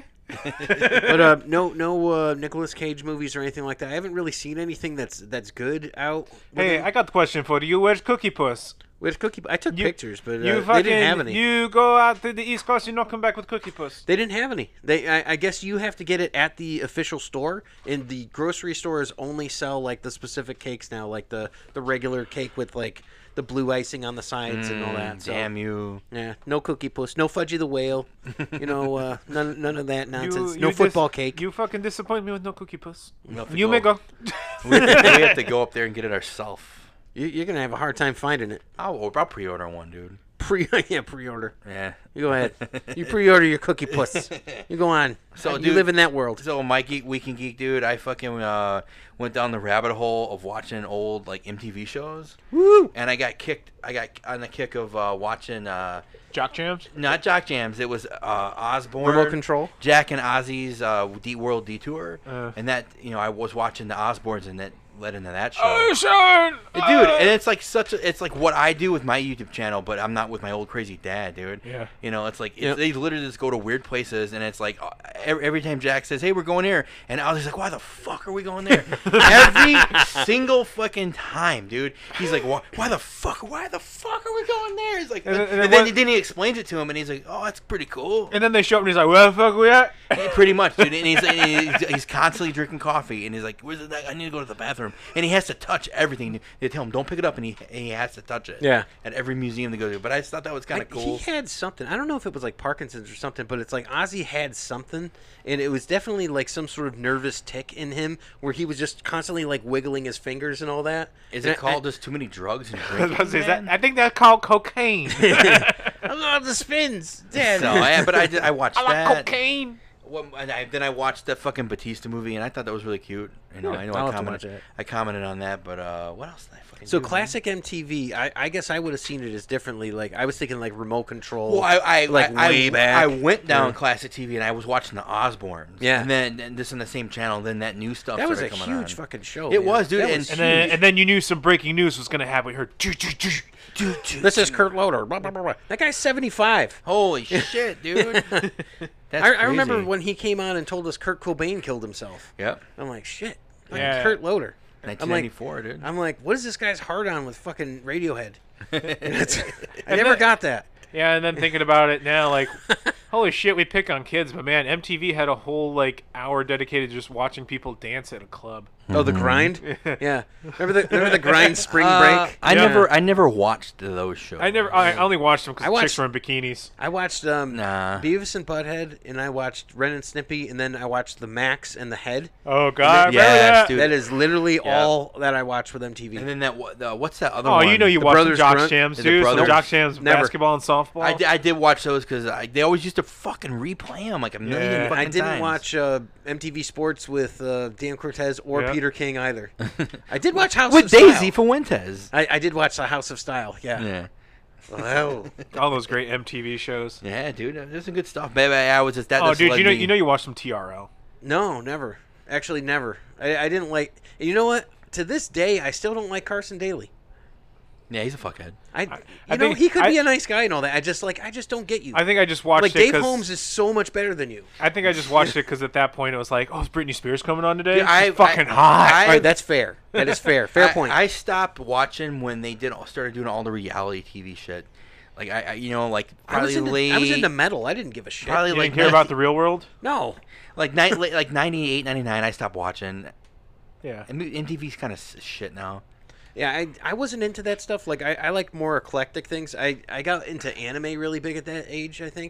But uh, no, no uh, Nicolas Cage movies or anything like that. I haven't really seen anything that's that's good out. with Hey, him. I got the question for you. Where's Cookie Puss? With Cookie, I took You- pictures, but You uh, fucking, they didn't have any. you go out to the East Coast, you not come back with Cookie Puss. They didn't have any. They, I, I guess you have to get it at the official store, and the grocery stores only sell like the specific cakes now, like the the regular cake with like the blue icing on the sides and all that. So, Damn you. yeah, no Cookie Puss, no Fudgy the Whale, you know, uh, none none of that nonsense. You- no you football dis- cake. You fucking disappoint me with no Cookie Puss. We'll have to You may go. we, have to, we have to go up there and get it ourselves. You, you're gonna have a hard time finding it. I'll, I'll pre-order one, dude. Pre, yeah, pre-order. Yeah. You go ahead. You pre-order your Cookie Puss. You go on. So, you dude- live in that world. So my geek weekend geek dude, I fucking uh, went down the rabbit hole of watching old like M T V shows, Woo! and I got kicked. I got on the kick of uh, watching uh, Jock Jams? not Jock Jams. It was uh, Osborne, Remote Control. Jack and Ozzy's uh, D World Detour, Uh. and that you know I was watching the Osbournes, and that led into that show. Ocean! Dude, and it's like such a, it's like what I do with my YouTube channel, but I'm not with my old crazy dad, dude. Yeah. You know, it's like it's, Yep. they literally just go to weird places, and it's like uh, every, every time Jack says, "Hey, we're going here," and I was like, "Why the fuck are we going there?" Every single fucking time, dude. He's like, "Why, why the fuck? Why the fuck are we going there?" He's like, And and, then- and then then, what- then he explains it to him, and he's like, "Oh, that's pretty cool." And then they show up and he's like, where the fuck are we at? Yeah, pretty much, dude. And he's, and he's he's constantly drinking coffee, and he's like, "Where's the? I need to go to the bathroom." And he has to touch everything. They tell him, "Don't pick it up," and he and he has to touch it. Yeah. At every museum they go to. But I just thought that was kind I- of cool. He had something. I don't know if it was like Parkinson's or something, but it's like Ozzy had something, and it was definitely like some sort of nervous tick in him where he was just constantly like wiggling his fingers and all that. Is And it I- called just too many drugs and I, was about drinking? to say, is that, man? I think that's called cocaine. I, I love the spins, Dad. So, yeah, but I, did, I watched I like that. cocaine. Well, and I, then I watched that fucking Batista movie, and I thought that was really cute. You know, Yeah, I know I'll I have to commented, watch it. I commented on that, but uh, what else did I fucking So do, man? classic M T V, I, I guess I would have seen it as differently. Like I was thinking like remote control. Well, I, I like I, way I, back. I went down Yeah. classic T V and I was watching the Osbournes. Yeah. and then and this on the same channel. Then that new stuff. that was a started coming huge on. fucking show. It man. was, dude, That and- was And then, huge. and then you knew some breaking news was going to happen. We heard, "Choo, choo, choo." This is Kurt Loder. Blah, blah, blah, blah. That guy's seventy-five. Holy shit, dude! That's I, I remember crazy. when he came on and told us Kurt Cobain killed himself. Yep, I'm like, shit. Fucking Yeah. Kurt Loder. nineteen I'm like, ninety-four, dude. I'm like, what is this guy's hard on with fucking Radiohead? It's- I And never then- got that. Yeah, and then thinking about it now, like, holy shit, we pick on kids, but man, M T V had a whole like hour dedicated to just watching people dance at a club. Oh, the grind. Yeah. Remember the remember the grind spring Uh, break. I Yeah. never, I never watched those shows. I never, I only watched them I because watched- chicks were in bikinis. I watched um, Nah. Beavis and Butthead, and I watched Ren and Snippy, and then I watched The Max and The Head. Oh god, Yes, remember that? dude. That is literally Yeah. all that I watched with M T V. And then that, wha- the, what's that other Oh, one? you know you The watched Brothers Jock Grunt? Jams The too. So Brothers? Jock Jams Never. basketball and softball. I, di- I did watch those because they always used to fucking replay them like a million Yeah. fucking I didn't times. watch uh, M T V Sports with uh, Dan Cortez or Yeah. Peter King either. I did watch House with of Daisy Style. Fuentes. I, I did watch the House of Style. Yeah. Yeah. Wow. all those great M T V shows. Yeah, dude, there's some good stuff. Maybe I was just that. Oh, just dude, led you know, me- you know, you watched some T R L. No, never. Actually, never. I, I didn't like. You know what? To this day, I still don't like Carson Daly. Yeah, he's a fuckhead. I, you I know, think- he could be I- a nice guy and all that. I just like, I just don't get you. I think I just watched like it Dave 'cause- Holmes is so much better than you. I think I just watched it because at that point it was like, oh, is Britney Spears coming on today? Dude, She's I- fucking I- hot. I- All right, that's fair. That is fair. Fair I, point. I stopped watching when they did started doing all the reality T V shit. Like I, I you know, like I probably was, into, late. I was into metal. I didn't give a shit. Probably you like didn't care about the real world? No. like night like ninety-eight, ninety-nine. I stopped watching. Yeah. And M T V's kind of shit now. Yeah, I, I wasn't into that stuff. Like I, I like more eclectic things. I, I got into anime really big at that age. I think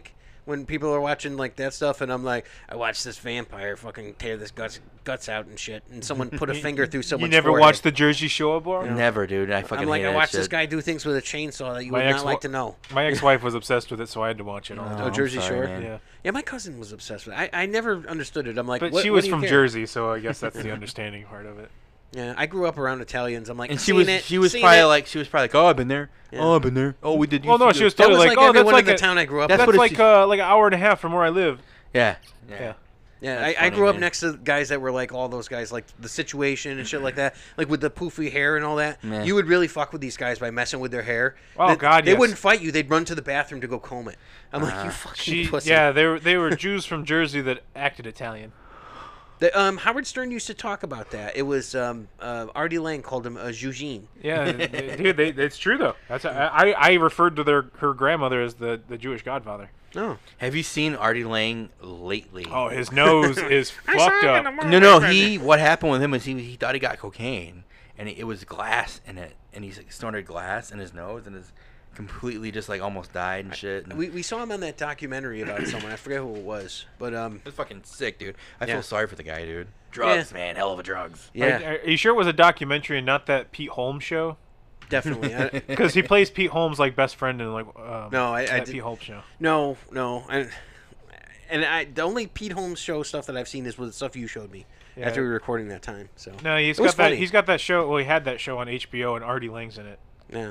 when people are watching like that stuff, and I'm like, I watched this vampire fucking tear this guts guts out and shit, and someone put a finger through someone's You never forehead. watched the Jersey Shore, bro? You know? Never, dude. I fucking I'm like, hate I that watched shit. this guy do things with a chainsaw that you My would ex not like to know. My ex-wife was obsessed with it, so I had to watch it all the Oh, Oh, time. Jersey sorry, Shore. man. Yeah, Yeah, my cousin was obsessed with it. I, I never understood it. I'm like, but what, she what was do you from care? Jersey, so I guess that's the understanding part of it. Yeah, I grew up around Italians. I'm like, And she seen was it, she was seen probably it. like she was probably like, oh, I've been there. Yeah. Oh, I've been there. Oh, we did. Well, no, used to she do- was That totally was like, like, oh, everyone that's in like the a, town I grew up That's with. that's what like it's- uh, like an hour and a half from where I live. Yeah. Yeah. Yeah, That's I, I funny, grew up man. next to guys that were like all those guys, like The Situation and shit like that, like with the poofy hair and all that. Yeah. You would really fuck with these guys by messing with their hair. Oh, They- God, They yes. wouldn't fight you. They'd run to the bathroom to go comb it. I'm like, Ah. you fucking She, pussy. yeah, they were they were Jews from Jersey that acted Italian. The, um, Howard Stern used to talk about that. It was um, uh, Artie Lang called him a Eugene. Yeah, they- dude, they, it's true though. That's I, I I referred to their her grandmother as the, the Jewish Godfather. Oh, Have you seen Artie Lang lately? Oh, his nose is fucked up. No, no. He what happened with him was he he thought he got cocaine, and it, it was glass in it, and he like, snorted glass in his nose, and his completely just like almost died and shit. And we, we saw him on that documentary about someone. I forget who it was, but um, it was fucking sick, dude. I Yeah. feel sorry for the guy, dude. Drugs, Yeah. man, hell of a drugs. yeah, Are, are you sure it was a documentary and not that Pete Holmes show? definitely. I, Because he plays Pete Holmes like best friend in like um, No, I- I that did- Pete Holmes show. no, no, and and I the only Pete Holmes show stuff that I've seen is with the stuff you showed me Yeah. after we were recording that time. So No, he's It was got that. funny. He's got that show. Well, he had that show on H B O, and Artie Lang's in it. yeah.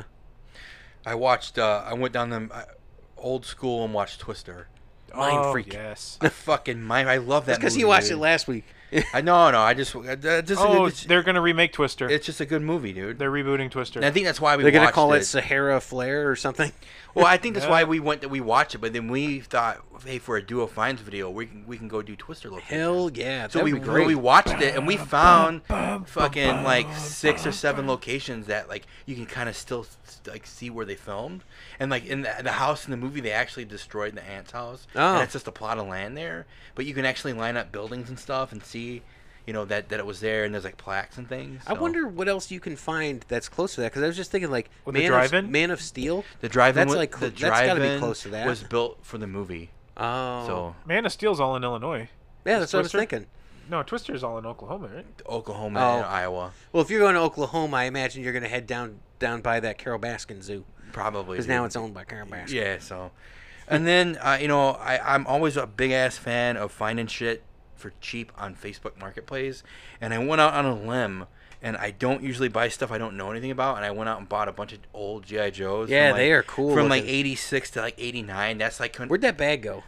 I watched. Uh, I went down the uh, old school and watched Twister. Mind oh, freak. Yes. I fucking mind. I love that. That's because movie, he watched dude. it last week. I know, no. I just, uh, just oh, it's, they're gonna remake Twister. it's just a good movie, dude. They're rebooting Twister. And I think that's why we They're gonna watched call it it. Sahara Flare or something. Well, I think that's Yeah. why we went that we watched it, but then we thought, hey, for a Duo Finds video, we can we can go do Twister location. Hell yeah, So that'd we be great. we watched it and we found fucking like six or seven locations that like you can kind of still like see where they filmed, and like in the, the house in the movie they actually destroyed the aunt's house, Oh. and it's just a plot of land there, but you can actually line up buildings and stuff and see, you know, that that it was there, and there's like plaques and things. I so. wonder what else you can find that's close to that, because I was just thinking like With the Man, drive-in? of, Man of Steel. the drive-in. That's wa- like the cl- that's gotta be drive-in close to that. was built for the movie, Oh, so Man of Steel's all in Illinois. yeah, that's what I was Twister? thinking. No, Twister's all in Oklahoma, right? Oklahoma Oh. and Iowa. Well, if you're going to Oklahoma, I imagine you're gonna head down down by that Carol Baskin Zoo, Probably. because dude. now it's owned by Carol Baskin. Yeah, so. And then, uh, you know, I, I'm always a big ass fan of finding shit for cheap on Facebook Marketplace. And I went out on a limb, and I don't usually buy stuff I don't know anything about. And I went out and bought a bunch of old G I. Joes. Yeah, from, like, they are cool From like looking. eighty-six to like eighty-nine. That's like. Con- Where'd that bag go?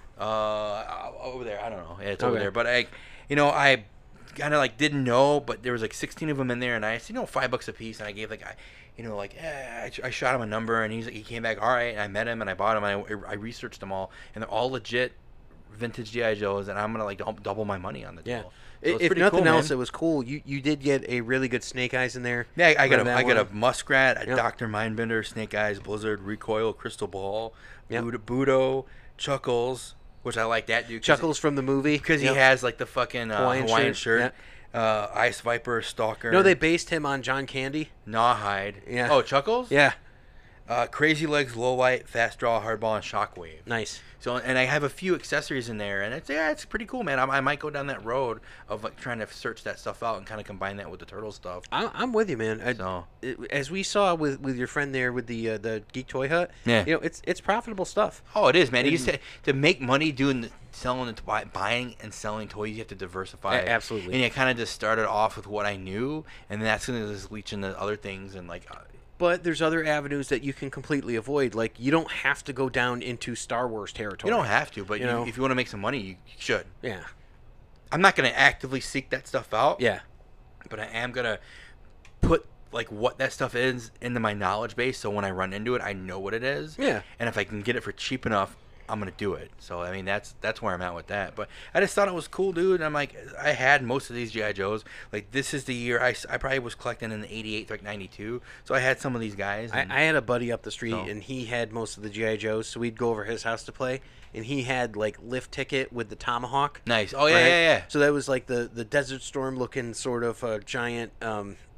uh, over there. I don't know. Yeah, it's over Okay. there. But I, you know, I kind of like didn't know, but there was like sixteen of them in there, and I said, you know, five bucks a piece, and I gave like, I, you know, like, eh, I, I shot him a number, and he's he came back, all right, and I met him, and I bought him, and I, I researched them all, and they're all legit vintage G I. Joes, and I'm gonna like dou- double my money on the Yeah. deal. So it's if pretty nothing cool, else, man. it was cool. You you did get a really good Snake Eyes in there. Yeah, I, I got Remember a that I got a one? Muskrat, a Yep. Doctor Mindbender, Snake Eyes, Blizzard, Recoil, Crystal Ball, Yep. Budo, Budo, Chuckles, which I like that dude. 'cause Chuckles from the movie because Yep. he has like the fucking uh, Hawaiian Hawaiian, shirt, shirt, uh, Ice Viper, Stalker. No, they based him on John Candy. Gnawhide. Yeah. Oh, Chuckles. Yeah, Uh, Crazy Legs, Low Light, Fast Draw, Hardball, and Shockwave. nice. So, and I have a few accessories in there, and it's yeah, it's pretty cool, man. I, I might go down that road of like trying to search that stuff out and kind of combine that with the turtle stuff. I, I'm with you, man. I, So it- as we saw with, with your friend there with the uh, the Geek Toy Hut, Yeah. you know, it's it's profitable stuff. oh, it is, man. You And- just ha- to make money doing the, selling and buy, buying and selling toys, you have to diversify. A- absolutely. And I kind of just started off with what I knew, and that's gonna just leach into other things and like. Uh, But there's other avenues that you can completely avoid. Like you don't have to go down into Star Wars territory. you don't have to, but You you know? if you want to make some money, you, you should. Yeah, I'm not gonna actively seek that stuff out. yeah, But I am gonna put like what that stuff is into my knowledge base, so when I run into it, I know what it is. Yeah. And if I can get it for cheap enough, I'm gonna do it. So I mean, that's that's where I'm at with that. But I just thought it was cool, dude. And I'm like, I had most of these G I. Joes. Like this is the year I, s- I probably was collecting in the eighty-eight, like ninety-two. So I had some of these guys. I, and- I had a buddy up the street, So- and he had most of the G I. Joes, so we'd go over his house to play, and he had like lift ticket with the tomahawk. nice. Oh yeah, right? yeah, yeah. So that was like the the Desert Storm looking sort of uh, giant um,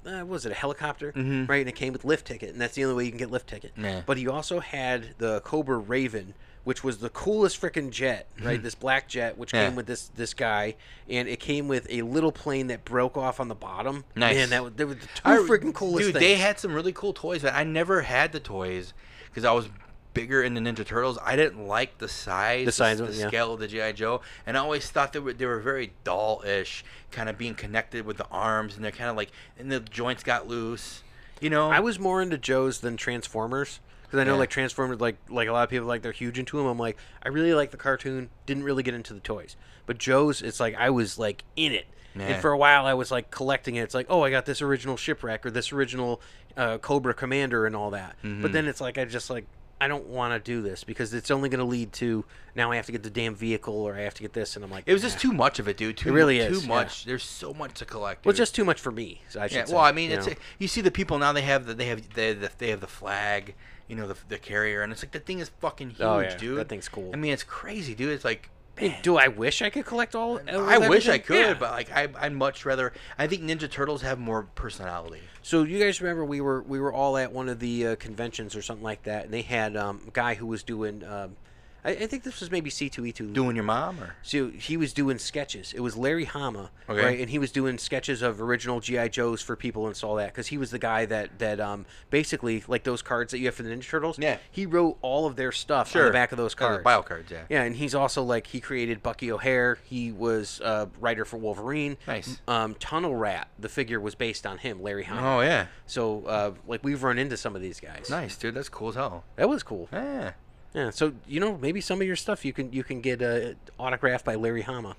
uh, what was it, a helicopter, Mhm. right? And it came with lift ticket, and that's the only way you can get lift ticket. Yeah. But he also had the Cobra Raven, which was the coolest freaking jet, right? This black jet, which Yeah. came with this this guy, and it came with a little plane that broke off on the bottom. Nice. Man, that was, they were the two I- freaking coolest Dude, things. they had some really cool toys, but I never had the toys because I was bigger in the Ninja Turtles. I didn't like the size, The size the, of it, the yeah. scale of the G I. Joe, and I always thought they were they were very doll-ish, kind of being connected with the arms, and they're kind of like, and the joints got loose, you know. I was more into Joe's than Transformers. Because I know, Yeah. like, Transformers, like like a lot of people, like, they're huge into them. I'm like, I really like the cartoon. Didn't really get into the toys. But Joe's, it's like, I was, like, in it. Yeah. And for a while, I was, like, collecting it. It's like, oh, I got this original Shipwreck or this original uh, Cobra Commander and all that. Mm-hmm. But then it's like, I just, like, I don't want to do this because it's only going to lead to, now I have to get the damn vehicle or I have to get this. And I'm like, It was just "Ah." too much of it, dude. Too, It really too is, yeah. much. There's so much to collect. Well, dude. just too much for me, so I should Yeah, say, well, I mean, you it's know. you see the people now. They have the they have they have the, they have the flag, you know, the the carrier, and it's like the thing is fucking huge, Oh, yeah, dude. that thing's cool. I mean, it's crazy, dude. It's like, I mean, do I wish I could collect all? I wish I everything? could, Yeah. but like I I'd much rather. I think Ninja Turtles have more personality. So you guys remember we were we were all at one of the uh, conventions or something like that, and they had um, a guy who was doing. Um, I, I think this was maybe C two E two. Doing your mom, or So he was doing sketches. It was Larry Hama, Okay. right? And he was doing sketches of original G I. Joes for people and all that because he was the guy that that um, basically like those cards that you have for the Ninja Turtles. Yeah. He wrote all of their stuff on the back of those Oh, the cards. bio cards, yeah. Yeah, and he's also like he created Bucky O'Hare. He was a writer for Wolverine. Nice. Um, Tunnel Rat, the figure was based on him, Larry Hama. Oh yeah, So, uh, like, we've run into some of these guys. nice, dude. That's cool as hell. That was cool. Yeah. Yeah. So, you know, maybe some of your stuff you can you can get uh, autographed by Larry Hama.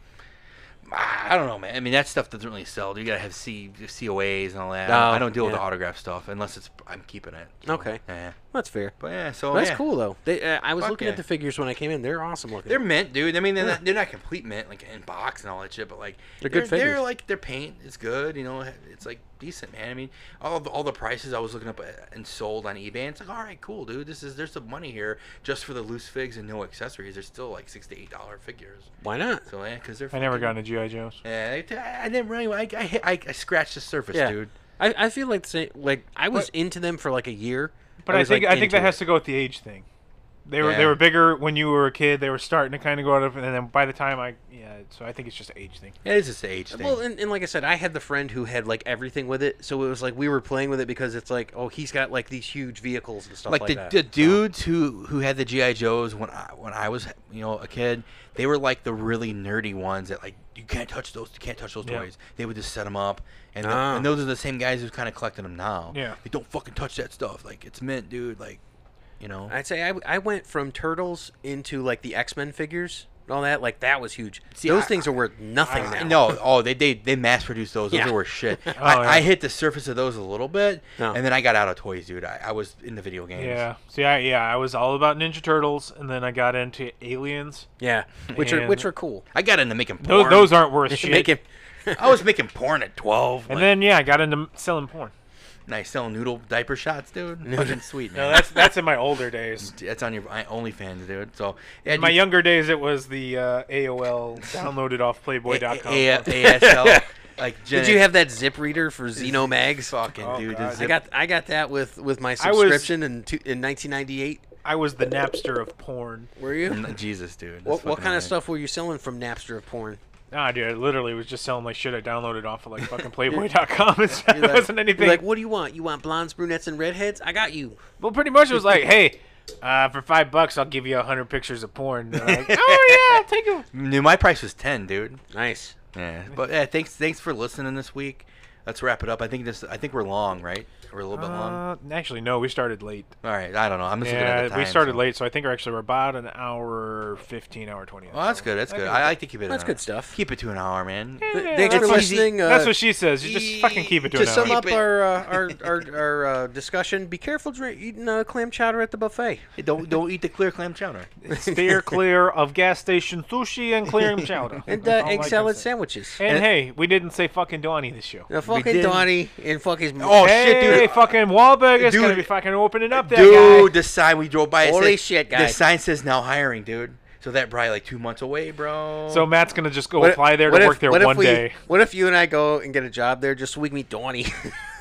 I don't know, man. I mean, that stuff doesn't really sell. You gotta have C C O As and all that. Oh, I don't deal with yeah. the autograph stuff unless it's I'm keeping it. so, Okay. Yeah. That's fair. But yeah, so That's yeah. cool though. They, uh, I was Fuck looking yeah. at the figures when I came in. They're awesome looking. They're mint, dude. I mean, they're, Yeah. not, they're not complete mint, like in box and all that shit, but like They're good They're figures. like their paint is good. You know, it's like decent, man. I mean, all the, all the prices I was looking up at and sold on eBay. And it's like, all right, cool, dude. This is there's some money here just for the loose figs and no accessories. They're still like six to eight dollar figures. Why not? So yeah, because they're. I never got fucking- into G I. Joes. Yeah, I, I didn't really. I, I, hit- I, I scratched the surface, Yeah. dude. I, I feel like the same, like I was But- into them for like a year. But I, was, think like, I think into that has it. to go with the age thing. They were Yeah. they were bigger when you were a kid. They were starting to kind of go out of, and then by the time I yeah, so I think it's just an age thing. It is just an age thing. Well, and, and like I said, I had the friend who had like everything with it, so it was like we were playing with it because it's like, oh, he's got like these huge vehicles and stuff like, like the, that. the So- dudes who who had the G I. Joes when I when I was you know a kid, they were like the really nerdy ones that like you can't touch those, you can't touch those Yeah. toys. They would just set them up, and the- Ah. and those are the same guys who kind of collecting them now. Yeah. they don't fucking touch that stuff. Like it's mint, dude. Like, you know. I'd say I, I went from Turtles into like the X-Men figures and all that. Like that was huge. See, Those I- things are worth nothing I- now. No, oh, they they they mass produced those. Those Yeah. are worth shit. Oh, I, yeah. I hit the surface of those a little bit, No. and then I got out of toys, dude. I, I was in the video games. Yeah. See, I yeah, I was all about Ninja Turtles, and then I got into Aliens. Yeah, which are And- which are cool. I got into making Those porn. those aren't worth shit. Make him. I was making porn at twelve. And like, then yeah, I got into m- selling porn. nice selling noodle diaper shots, dude. Fucking sweet, man. No, that's that's in my older days. That's on your I- OnlyFans, dude. So yeah, In my dude, younger days, it was the uh, A O L downloaded off Playboy dot com. A- A- ASL. Like, Did you have that zip reader for Xeno Mags? fucking Oh, dude? God. the I zip- got I got that with with my I was- subscription in two, in nineteen ninety-eight. I was the Napster of porn. Were you? N- Jesus, dude. That's What, what fucking kind of amazing. stuff were you selling from Napster of porn? Nah, dude, I literally was just selling like shit I downloaded off of like fucking Playboy dot com. It You're like- wasn't you're anything. like, what do you want? You want blondes, brunettes, and redheads? I got you. Well, pretty much it was like, hey, uh, for five bucks, I'll give you a hundred pictures of porn. They're like, oh yeah, I'll take them. Dude, my price was ten, dude. Nice. Yeah, but yeah, thanks, thanks for listening this week. Let's wrap it up. I think this. I think we're long, right? We're a little bit long. Uh, actually, no, we started late. All right, I don't know. I'm just looking at Yeah, the time. we started so. late, so I think we're actually we're about an hour fifteen, hour twenty. Well, that's so- good. That's I good. think I like to keep it. That's an good hour. stuff. Keep it to an hour, man. Yeah, Thanks that's for what- listening. Uh, That's what she says. You just fucking keep it to, to an sum hour. up Keep it- our uh, our our, our uh, discussion, be careful drink, eating uh, clam chowder at the buffet. Hey, don't don't eat the clear clam chowder. Steer clear of gas station sushi and clam chowder. And That's uh, all I egg can salad say. sandwiches. And, And- hey, we didn't say fucking Donnie this show. Now, fucking didn't- Donnie and fuck his. Oh, hey, shit, dude. fucking Wahlburgers Dude. gonna be fucking opening up there, Dude, guy. the sign we drove by. it Holy said- shit, The guys. sign says now hiring, dude. So that probably like two months away, bro. So Matt's gonna just go What- apply there what to if- work there what one if we, day. What if you and I go and get a job there just so we can meet Donnie?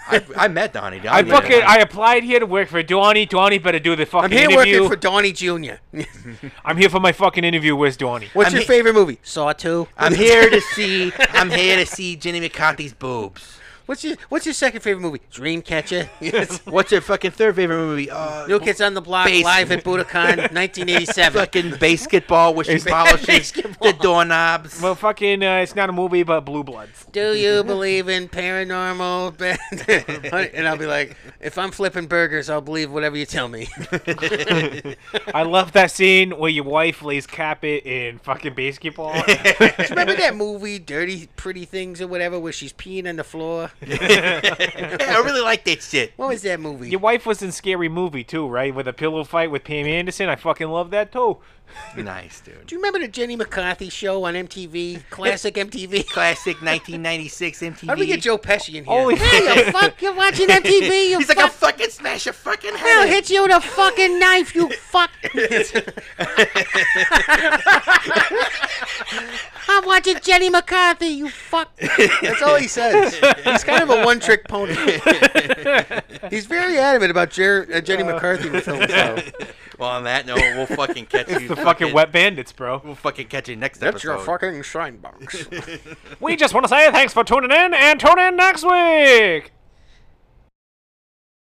I, I met Donnie. Donnie I was fucking nice. I applied here to work for Donnie. Donnie better do the fucking I'm here interview. working for Donnie Junior I'm here for my fucking interview. Where's Donnie? What's I'm your he- favorite movie? Saw two. I'm here to see. I'm here to see Jenny McCarthy's boobs. What's your What's your second favorite movie? Dreamcatcher. What's your fucking third favorite movie? Uh, New Kids on the Block, Base- live at Budokan, nineteen eighty-seven. fucking basketball where she polishes Basketball. the doorknobs. Well, fucking, uh, it's not a movie, but Blue Bloods. Do you believe in paranormal? And I'll be like, if I'm flipping burgers, I'll believe whatever you tell me. I love that scene where your wife lays carpet in fucking basketball. Remember that movie, Dirty Pretty Things or whatever, where she's peeing on the floor? Yeah, I really like that shit. What was that movie? Your wife was in Scary Movie too, right? With a pillow fight with Pam Anderson. I fucking love that too. Nice, dude. Do you remember the Jenny McCarthy show on M T V? Classic M T V? Classic nineteen ninety-six M T V. How do we get Joe Pesci in here? Holy hey, you fuck, you're watching M T V, you He's fuck. like, I'll fucking smash your fucking I'll head. hit you with a fucking knife, you fuck. I'm watching Jenny McCarthy, you fuck. That's all he says. He's kind of a one-trick pony. He's very adamant about Jer- uh, Jenny McCarthy in the film. So. Well, on that note, we'll fucking catch you. The fucking Wet Bandits, bro. We'll fucking catch you next That's episode. your fucking shine box. We just want to say thanks for tuning in and tune in next week.